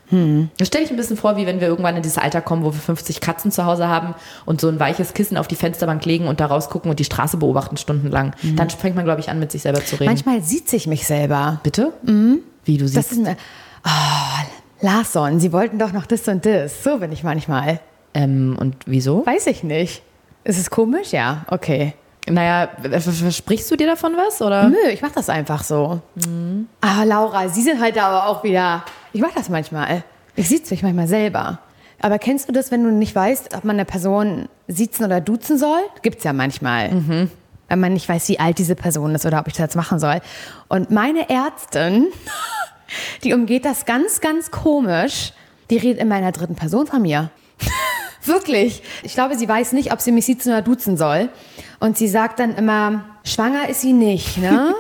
Hm. Das stelle ich ein bisschen vor, wie wenn wir irgendwann in dieses Alter kommen, wo wir fünfzig Katzen zu Hause haben und so ein weiches Kissen auf die Fensterbank legen und da rausgucken und die Straße beobachten stundenlang. Mhm. Dann fängt man, glaube ich, an, mit sich selber zu reden. Manchmal sieht sich mich selber. Bitte? Mhm. Wie du siehst. Das ist mir, oh, Larsson, Sie wollten doch noch das und das. So bin ich manchmal. Ähm, und wieso? Weiß ich nicht. Ist es komisch? Ja, okay. Naja, versprichst du dir davon was? Oder? Nö, ich mach das einfach so. Mhm. Aber Laura, Sie sind halt aber auch wieder... Ich mach das manchmal. Ich sieht's mich manchmal selber. Aber kennst du das, wenn du nicht weißt, ob man eine Person siezen oder duzen soll? Gibt's ja manchmal. Mhm. Wenn man nicht weiß, wie alt diese Person ist oder ob ich das jetzt machen soll. Und meine Ärztin, die umgeht das ganz, ganz komisch. Die redet in meiner dritten Person von mir. Wirklich. Ich glaube, sie weiß nicht, ob sie mich siezen oder duzen soll. Und sie sagt dann immer, schwanger ist sie nicht, ne?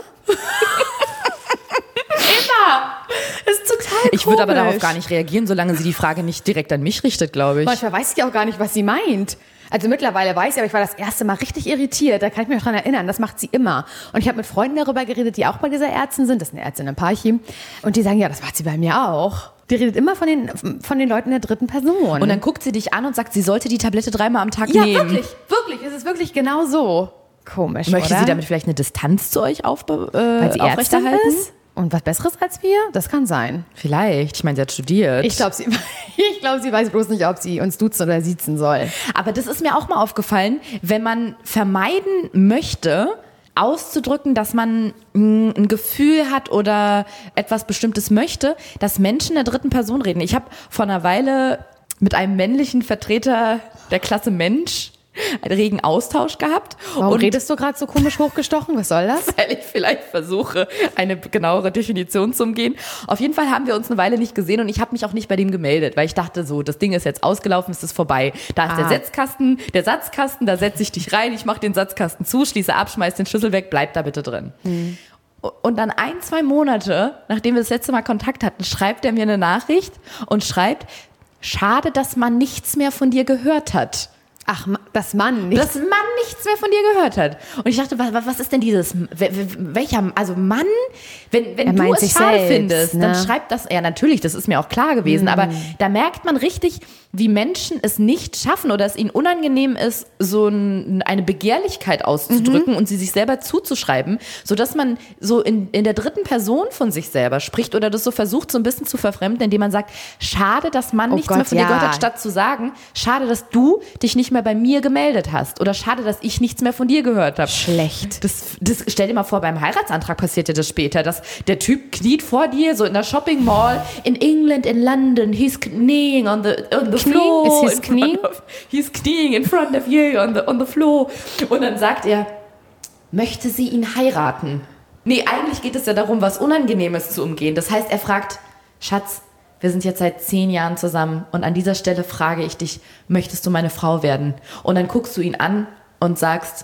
Immer. Das ist total komisch. Ich würde aber darauf gar nicht reagieren, solange sie die Frage nicht direkt an mich richtet, glaube ich. Manchmal weiß ich auch gar nicht, was sie meint. Also mittlerweile weiß ich, aber ich war das erste Mal richtig irritiert. Da kann ich mich noch dran erinnern. Das macht sie immer. Und ich habe mit Freunden darüber geredet, die auch bei dieser Ärztin sind. Das ist eine Ärztin in Parchim. Und die sagen, ja, das macht sie bei mir auch. Die redet immer von den, von den Leuten in der dritten Person. Und dann guckt sie dich an und sagt, sie sollte die Tablette dreimal am Tag ja, nehmen. Ja, wirklich, wirklich. Es ist wirklich genau so. Komisch, Möchte oder? sie damit vielleicht eine Distanz zu euch aufbe- äh, Weil sie aufrechterhalten? Ärztin ist? Und was Besseres als wir? Das kann sein. Vielleicht. Ich meine, sie hat studiert. Ich glaube, sie, ich glaub, sie weiß bloß nicht, ob sie uns duzen oder siezen soll. Aber das ist mir auch mal aufgefallen, wenn man vermeiden möchte, auszudrücken, dass man mh, ein Gefühl hat oder etwas Bestimmtes möchte, dass Menschen in der dritten Person reden. Ich habe vor einer Weile mit einem männlichen Vertreter der Klasse Mensch einen regen Austausch gehabt. Warum und redest du gerade so komisch hochgestochen? Was soll das? Weil ich vielleicht versuche, eine genauere Definition zu umgehen. Auf jeden Fall haben wir uns eine Weile nicht gesehen und ich habe mich auch nicht bei dem gemeldet, weil ich dachte so, das Ding ist jetzt ausgelaufen, es ist vorbei. Da ist ah. der Setzkasten, der Satzkasten, da setze ich dich rein, ich mache den Satzkasten zu, schließe ab, schmeiß den Schlüssel weg, bleib da bitte drin. Mhm. Und dann ein, zwei Monate, nachdem wir das letzte Mal Kontakt hatten, schreibt er mir eine Nachricht und schreibt, schade, dass man nichts mehr von dir gehört hat. Ach, dass Mann nichts. Dass Mann nichts mehr von dir gehört hat. Und ich dachte, was, was ist denn dieses, welcher, also Mann, wenn, wenn du es schade selbst, findest, ne? Dann schreibt das, ja natürlich, das ist mir auch klar gewesen, mhm. aber da merkt man richtig, wie Menschen es nicht schaffen oder es ihnen unangenehm ist, so ein, eine Begehrlichkeit auszudrücken mhm. und sie sich selber zuzuschreiben, sodass man so in, in der dritten Person von sich selber spricht oder das so versucht, so ein bisschen zu verfremden, indem man sagt, schade, dass Mann oh nichts Gott, mehr von ja. dir gehört hat, statt zu sagen, schade, dass du dich nicht mehr bei mir gemeldet hast oder schade, dass ich nichts mehr von dir gehört habe. Schlecht. Das, das stell dir mal vor, beim Heiratsantrag passiert dir das später, dass der Typ kniet vor dir, so in der Shopping Mall in England, in London, he's kneeing on the, on the floor. Is his kneeing? Of, he's kneeing in front of you on the, on the floor. Und dann sagt er, möchte sie ihn heiraten? Nee, eigentlich geht es ja darum, was Unangenehmes zu umgehen. Das heißt, er fragt, Schatz, wir sind jetzt seit zehn Jahren zusammen und an dieser Stelle frage ich dich, möchtest du meine Frau werden? Und dann guckst du ihn an und sagst,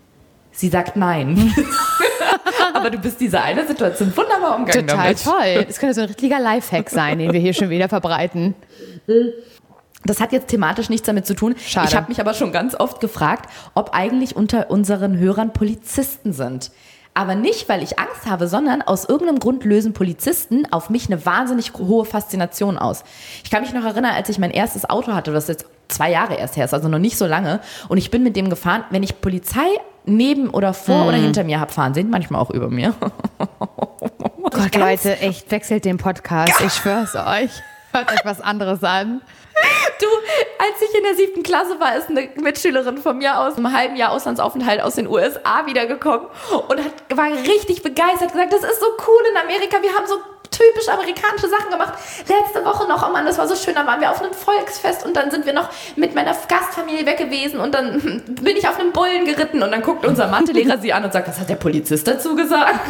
sie sagt nein. Aber du bist dieser eine Situation wunderbar umgegangen Total damit. Toll. Das könnte so ein richtiger Lifehack sein, den wir hier schon wieder verbreiten. Das hat jetzt thematisch nichts damit zu tun. Schade. Ich habe mich aber schon ganz oft gefragt, ob eigentlich unter unseren Hörern Polizisten sind. Aber nicht, weil ich Angst habe, sondern aus irgendeinem Grund lösen Polizisten auf mich eine wahnsinnig hohe Faszination aus. Ich kann mich noch erinnern, als ich mein erstes Auto hatte, was jetzt zwei Jahre erst her ist, also noch nicht so lange. Und ich bin mit dem gefahren, wenn ich Polizei neben oder vor mm. oder hinter mir habe fahren sehen, manchmal auch über mir. Oh Gott, Leute, echt, wechselt den Podcast. Ich schwör's euch. Hört euch was anderes an. Du, als ich in der siebten Klasse war, ist eine Mitschülerin von mir aus einem halben Jahr Auslandsaufenthalt aus den U S A wiedergekommen und hat, war richtig begeistert, gesagt, das ist so cool in Amerika, wir haben so typisch amerikanische Sachen gemacht. Letzte Woche noch, oh Mann, das war so schön, da waren wir auf einem Volksfest und dann sind wir noch mit meiner Gastfamilie weg gewesen und dann bin ich auf einem Bullen geritten und dann guckt unser Mathelehrer sie an und sagt, was hat der Polizist dazu gesagt?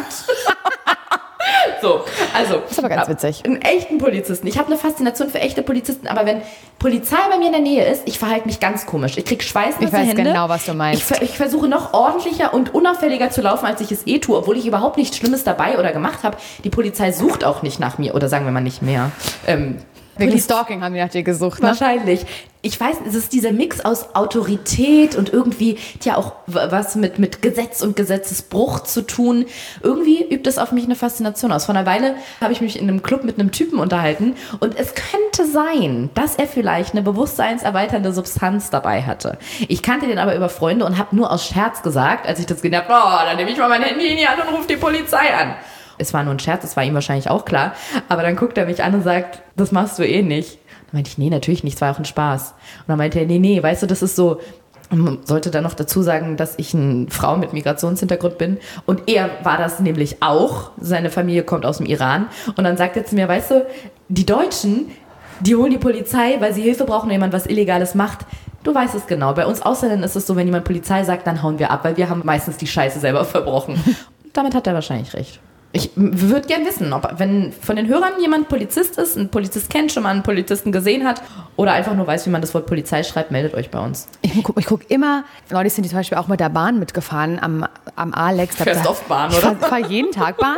So, also. Das ist aber ganz witzig. Einen echten Polizisten. Ich habe eine Faszination für echte Polizisten, aber wenn Polizei bei mir in der Nähe ist, ich verhalte mich ganz komisch. Ich krieg schweißnasse Ich weiß Hände. genau, was du meinst. Ich, ich versuche noch ordentlicher und unauffälliger zu laufen, als ich es eh tue, obwohl ich überhaupt nichts Schlimmes dabei oder gemacht habe. Die Polizei sucht auch nicht nach mir oder sagen wir mal nicht mehr. Ähm, Wegen Poliz- Stalking haben die nach dir gesucht, ne? Wahrscheinlich. Ich weiß, es ist dieser Mix aus Autorität und irgendwie ja auch was mit, mit Gesetz und Gesetzesbruch zu tun. Irgendwie übt es auf mich eine Faszination aus. Vor einer Weile habe ich mich in einem Club mit einem Typen unterhalten und es könnte sein, dass er vielleicht eine bewusstseinserweiternde Substanz dabei hatte. Ich kannte den aber über Freunde und habe nur aus Scherz gesagt, als ich das gesehen habe, oh, dann nehme ich mal mein Handy in die Hand und rufe die Polizei an. Es war nur ein Scherz, das war ihm wahrscheinlich auch klar. Aber dann guckt er mich an und sagt, das machst du eh nicht. Dann meinte ich, nee, natürlich nicht, es war auch ein Spaß. Und dann meinte er, nee, nee, weißt du, das ist so, man sollte dann noch dazu sagen, dass ich eine Frau mit Migrationshintergrund bin. Und er war das nämlich auch. Seine Familie kommt aus dem Iran. Und dann sagt er zu mir, weißt du, die Deutschen, die holen die Polizei, weil sie Hilfe brauchen, wenn jemand was Illegales macht. Du weißt es genau. Bei uns Ausländern ist es so, wenn jemand Polizei sagt, dann hauen wir ab, weil wir haben meistens die Scheiße selber verbrochen. Und damit hat er wahrscheinlich recht. Ich würde gern wissen, ob, wenn von den Hörern jemand Polizist ist, einen Polizist kennt, schon mal einen Polizisten gesehen hat oder einfach nur weiß, wie man das Wort Polizei schreibt, meldet euch bei uns. Ich gucke ich guck immer, neulich sind die zum Beispiel auch mit der Bahn mitgefahren am, am Alex. Du fährst oft Bahn, oder? Ich fahre fahr jeden Tag Bahn.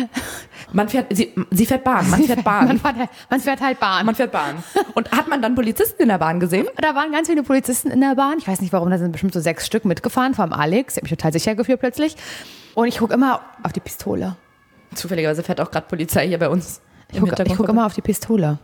Man fährt, sie, sie fährt Bahn, man fährt Bahn. man, fährt, man fährt halt Bahn. Man fährt Bahn. Und hat man dann Polizisten in der Bahn gesehen? Da waren ganz viele Polizisten in der Bahn. Ich weiß nicht warum, da sind bestimmt so sechs Stück mitgefahren vom Alex. Ich habe mich total sicher gefühlt plötzlich. Und ich gucke immer auf die Pistole. Zufälligerweise fährt auch gerade Polizei hier bei uns. Ich gucke guck immer auf die Pistole.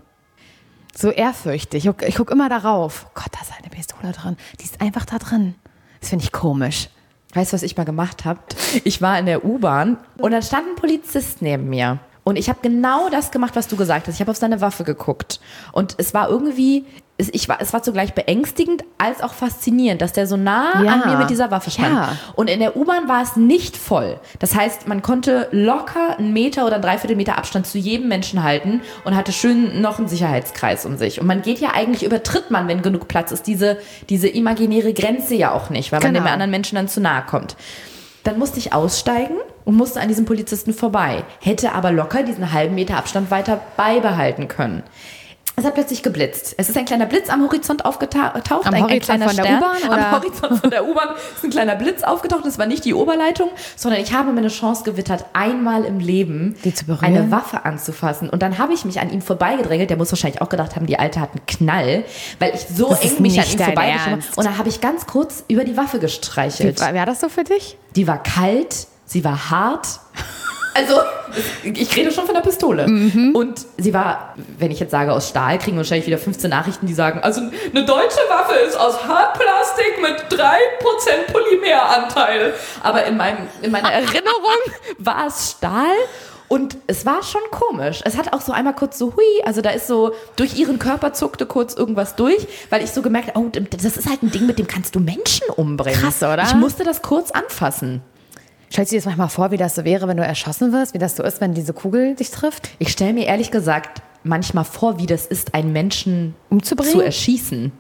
So ehrfürchtig. Ich gucke guck immer darauf. Oh Gott, da ist eine Pistole drin. Die ist einfach da drin. Das finde ich komisch. Weißt du, was ich mal gemacht habe? Ich war in der U-Bahn und da stand ein Polizist neben mir. Und ich habe genau das gemacht, was du gesagt hast. Ich habe auf seine Waffe geguckt. Und es war irgendwie, es, ich war, es war zugleich beängstigend als auch faszinierend, dass der so nah Ja. an mir mit dieser Waffe stand. Ja. Und in der U-Bahn war es nicht voll. Das heißt, man konnte locker einen Meter oder einen Dreiviertelmeter Abstand zu jedem Menschen halten und hatte schön noch einen Sicherheitskreis um sich. Und man geht ja eigentlich, übertritt man, wenn genug Platz ist, diese, diese imaginäre Grenze ja auch nicht, weil man Genau. dem anderen Menschen dann zu nahe kommt. Dann musste ich aussteigen und musste an diesem Polizisten vorbei. Hätte aber locker diesen halben Meter Abstand weiter beibehalten können. Es hat plötzlich geblitzt. Es ist ein kleiner Blitz am Horizont aufgetaucht. Am ein, Horizont ein kleiner von der Stern. U-Bahn, oder? Am Horizont von der U-Bahn ist ein kleiner Blitz aufgetaucht. Das war nicht die Oberleitung, sondern ich habe mir eine Chance gewittert, einmal im Leben Die zu berühren? eine Waffe anzufassen. Und dann habe ich mich an ihm vorbeigedrängelt. Der muss wahrscheinlich auch gedacht haben, die Alte hat einen Knall, weil ich so Das ist eng mich an nicht ihm dein vorbeigeschoben habe. Ernst. Und dann habe ich ganz kurz über die Waffe gestreichelt. Wie war das so für dich? Die war kalt, sie war hart. Also, ich rede schon von der Pistole. Mhm. Und sie war, wenn ich jetzt sage aus Stahl, kriegen wir wahrscheinlich wieder fünfzehn Nachrichten, die sagen, also eine deutsche Waffe ist aus Hartplastik mit drei Prozent Polymeranteil. Aber in, meinem, in meiner Erinnerung war es Stahl. Und es war schon komisch. Es hat auch so einmal kurz so, hui, also da ist so, durch ihren Körper zuckte kurz irgendwas durch, weil ich so gemerkt habe, oh, das ist halt ein Ding, mit dem kannst du Menschen umbringen. Krass, oder? Ich musste das kurz anfassen. Stellst du dir das manchmal vor, wie das so wäre, wenn du erschossen wirst? Wie das so ist, wenn diese Kugel dich trifft? Ich stelle mir ehrlich gesagt manchmal vor, wie das ist, einen Menschen Umzubringen? zu erschießen.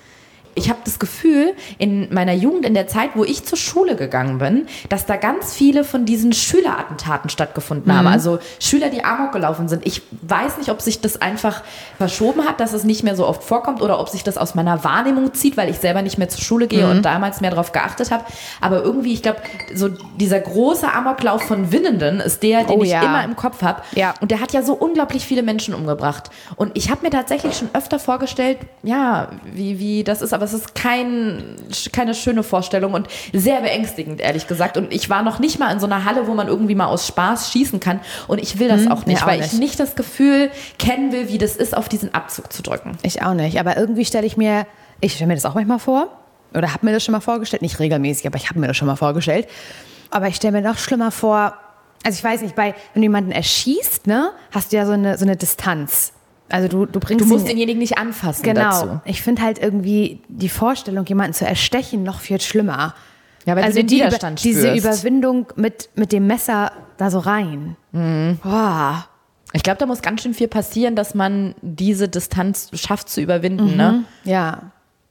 Ich habe das Gefühl, in meiner Jugend, in der Zeit, wo ich zur Schule gegangen bin, dass da ganz viele von diesen Schülerattentaten stattgefunden haben. Also Schüler, die Amok gelaufen sind. Ich weiß nicht, ob sich das einfach verschoben hat, dass es nicht mehr so oft vorkommt oder ob sich das aus meiner Wahrnehmung zieht, weil ich selber nicht mehr zur Schule gehe und damals mehr darauf geachtet habe. Aber irgendwie, ich glaube, so dieser große Amoklauf von Winnenden ist der, den Oh ich ja. immer im Kopf habe. Ja. Und der hat ja so unglaublich viele Menschen umgebracht. Und ich habe mir tatsächlich schon öfter vorgestellt, ja, wie, wie das ist, aber es ist kein, keine schöne Vorstellung und sehr beängstigend, ehrlich gesagt. Und ich war noch nicht mal in so einer Halle, wo man irgendwie mal aus Spaß schießen kann. Und ich will das Hm, auch nicht, ja, auch weil nicht. ich nicht das Gefühl kennen will, wie das ist, auf diesen Abzug zu drücken. Ich auch nicht. Aber irgendwie stelle ich mir, ich stelle mir das auch manchmal vor. Oder habe mir das schon mal vorgestellt. Nicht regelmäßig, aber ich habe mir das schon mal vorgestellt. Aber ich stelle mir noch schlimmer vor, also ich weiß nicht, bei, wenn du jemanden erschießt, ne, hast du ja so eine, so eine Distanz. Also du, du bringst Du musst ihn- denjenigen nicht anfassen Genau. dazu. Ich finde halt irgendwie die Vorstellung, jemanden zu erstechen, noch viel schlimmer. Ja, weil also du den die, Widerstand diese spürst. Überwindung mit, mit dem Messer da so rein. Mhm. Boah. Ich glaube, da muss ganz schön viel passieren, dass man diese Distanz schafft zu überwinden. Ne? Ja.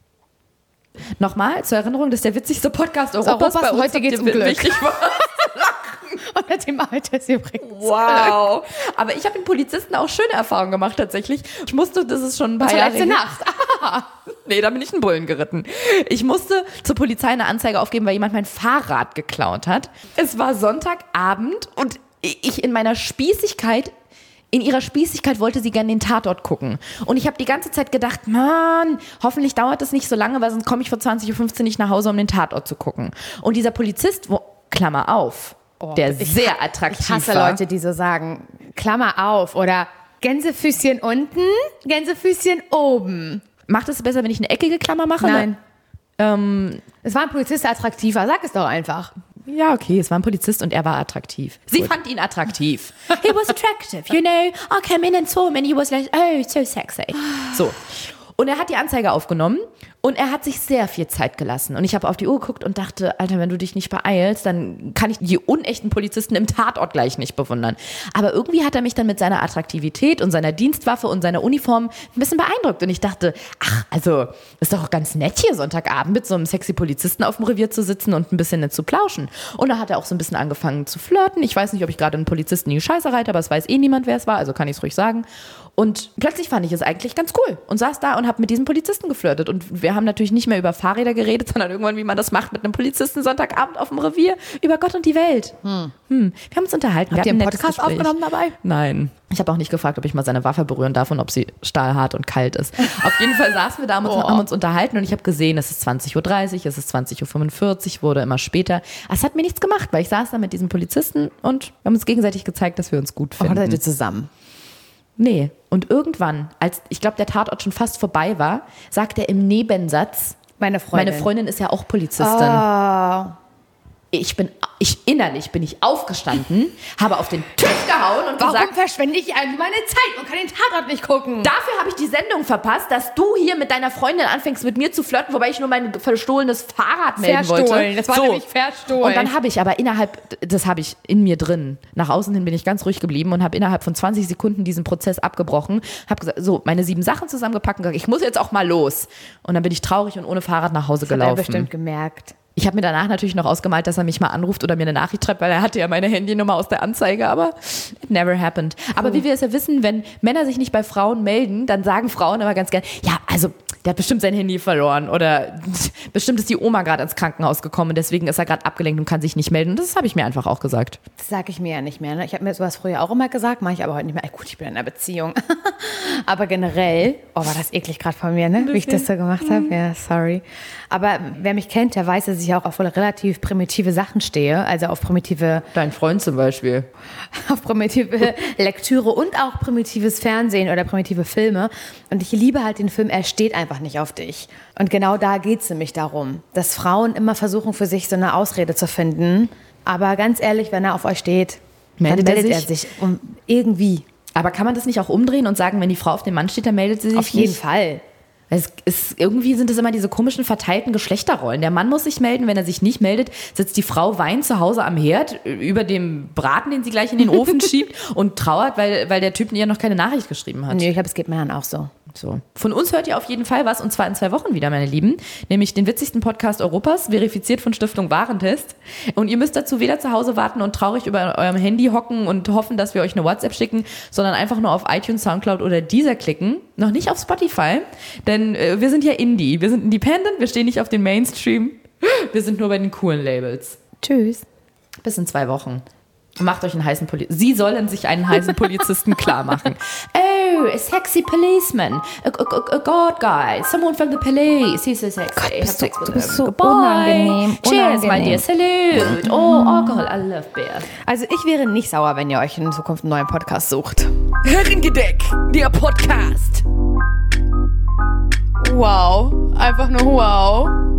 Nochmal zur Erinnerung, das ist der witzigste Podcast Europas. Europas Bei uns heute habt geht's ihr um Glück. wichtig was. Unter dem Alter ist übrigens. Wow. Aber ich habe mit Polizisten auch schöne Erfahrungen gemacht tatsächlich. Ich musste, das ist schon ein paar Zur Jahre letzte her. Nacht. Nee, da bin ich einen Bullen geritten. Ich musste zur Polizei eine Anzeige aufgeben, weil jemand mein Fahrrad geklaut hat. Es war Sonntagabend und ich in meiner Spießigkeit In ihrer Spießigkeit wollte sie gerne den Tatort gucken. Und ich habe die ganze Zeit gedacht, Mann, hoffentlich dauert das nicht so lange, weil sonst komme ich vor zwanzig Uhr fünfzehn nicht nach Hause, um den Tatort zu gucken. Und dieser Polizist, wo, Klammer auf, oh, der ich, sehr attraktiv ich hasse war. Leute, die so sagen, Klammer auf oder Gänsefüßchen unten, Gänsefüßchen oben. Macht es besser, wenn ich eine eckige Klammer mache? Nein. Ähm, es war ein Polizist attraktiver, sag es doch einfach. Ja, okay, es war ein Polizist und er war attraktiv. Sie Gut. fand ihn attraktiv. He was attractive, you know. I came in and saw him and he was like, oh, so sexy. So. Und er hat die Anzeige aufgenommen und er hat sich sehr viel Zeit gelassen. Und ich habe auf die Uhr geguckt und dachte, Alter, wenn du dich nicht beeilst, dann kann ich die unechten Polizisten im Tatort gleich nicht bewundern. Aber irgendwie hat er mich dann mit seiner Attraktivität und seiner Dienstwaffe und seiner Uniform ein bisschen beeindruckt. Und ich dachte, ach, also ist doch ganz nett hier Sonntagabend mit so einem sexy Polizisten auf dem Revier zu sitzen und ein bisschen nett zu plauschen. Und da hat er auch so ein bisschen angefangen zu flirten. Ich weiß nicht, ob ich gerade einen Polizisten in die Scheiße reite, aber es weiß eh niemand, wer es war, also kann ich es ruhig sagen. Und plötzlich fand ich es eigentlich ganz cool und saß da und habe mit diesem Polizisten geflirtet. Und wir haben natürlich nicht mehr über Fahrräder geredet, sondern irgendwann, wie man das macht mit einem Polizisten Sonntagabend auf dem Revier, über Gott und die Welt. Hm. Hm. Wir haben uns unterhalten. Habt wir ihr einen Podcast Gespräch. aufgenommen dabei? Nein. Ich habe auch nicht gefragt, ob ich mal seine Waffe berühren darf und ob sie stahlhart und kalt ist. Auf jeden Fall saßen wir da und oh. haben uns unterhalten und ich habe gesehen, es ist zwanzig Uhr dreißig, es ist zwanzig Uhr fünfundvierzig, wurde immer später. Es hat mir nichts gemacht, weil ich saß da mit diesem Polizisten und wir haben uns gegenseitig gezeigt, dass wir uns gut finden. Oh, seid ihr zusammen? Nee. Und irgendwann, als ich glaube, der Tatort schon fast vorbei war, sagt er im Nebensatz, meine Freundin, meine Freundin ist ja auch Polizistin. Oh. Ich bin, ich innerlich bin ich aufgestanden, habe auf den Tisch gehauen und Warum gesagt, verschwende ich eigentlich meine Zeit und kann den Tatort nicht gucken? Dafür habe ich die Sendung verpasst, dass du hier mit deiner Freundin anfängst, mit mir zu flirten, wobei ich nur mein verstohlenes Fahrrad melden verstohlen. wollte. Das war so. nämlich verstohlen. Und dann habe ich aber innerhalb, das habe ich in mir drin, nach außen hin bin ich ganz ruhig geblieben und habe innerhalb von zwanzig Sekunden diesen Prozess abgebrochen, habe gesagt, so, meine sieben Sachen zusammengepackt und gesagt, ich muss jetzt auch mal los. Und dann bin ich traurig und ohne Fahrrad nach Hause das gelaufen. Hat er bestimmt gemerkt. Ich habe mir danach natürlich noch ausgemalt, dass er mich mal anruft oder mir eine Nachricht schreibt, weil er hatte ja meine Handynummer aus der Anzeige, aber it never happened. Aber oh. wie wir es ja wissen, wenn Männer sich nicht bei Frauen melden, dann sagen Frauen immer ganz gern, ja, also der hat bestimmt sein Handy verloren oder bestimmt ist die Oma gerade ins Krankenhaus gekommen, deswegen ist er gerade abgelenkt und kann sich nicht melden. Und das habe ich mir einfach auch gesagt. Das sage ich mir ja nicht mehr. Ne? Ich habe mir sowas früher auch immer gesagt, mache ich aber heute nicht mehr. Ey, gut, ich bin in einer Beziehung. Aber generell, oh, war das eklig gerade von mir, ne? Wie ich das so gemacht habe. Ja, sorry. Aber wer mich kennt, der weiß, dass ich auch auf relativ primitive Sachen stehe. Also auf primitive... Dein Freund zum Beispiel. Auf primitive Lektüre und auch primitives Fernsehen oder primitive Filme. Und ich liebe halt den Film, er steht einfach nicht auf dich. Und genau da geht es nämlich darum, dass Frauen immer versuchen, für sich so eine Ausrede zu finden. Aber ganz ehrlich, wenn er auf euch steht, meldet dann meldet er sich, er sich um irgendwie. Aber kann man das nicht auch umdrehen und sagen, wenn die Frau auf den Mann steht, dann meldet sie sich auf jeden nicht? Fall. Es ist, irgendwie sind es immer diese komischen verteilten Geschlechterrollen. Der Mann muss sich melden, wenn er sich nicht meldet, sitzt die Frau weinend zu Hause am Herd über dem Braten, den sie gleich in den Ofen schiebt und trauert, weil, weil der Typ ihr noch keine Nachricht geschrieben hat. Nee, ich glaube, es geht Männern auch so. So. Von uns hört ihr auf jeden Fall was, und zwar in zwei Wochen wieder, meine Lieben. Nämlich den witzigsten Podcast Europas, verifiziert von Stiftung Warentest. Und ihr müsst dazu weder zu Hause warten und traurig über eurem Handy hocken und hoffen, dass wir euch eine WhatsApp schicken, sondern einfach nur auf iTunes, Soundcloud oder Deezer klicken. Noch nicht auf Spotify, denn äh, wir sind ja Indie. Wir sind independent, wir stehen nicht auf den Mainstream. Wir sind nur bei den coolen Labels. Tschüss. Bis in zwei Wochen. Macht euch einen heißen Polizisten. Sie sollen sich einen heißen Polizisten klar machen. Oh, a sexy policeman. A, a, a, a God guy. Someone from the police. He's so sexy. Gott, bist du, du bist so unangenehm. Cheers, unangenehm. my dear. Salute. Oh, Alkohol. I love beer. Also ich wäre nicht sauer, wenn ihr euch in Zukunft einen neuen Podcast sucht. Herrengedeck, der Podcast. Wow. Einfach nur wow.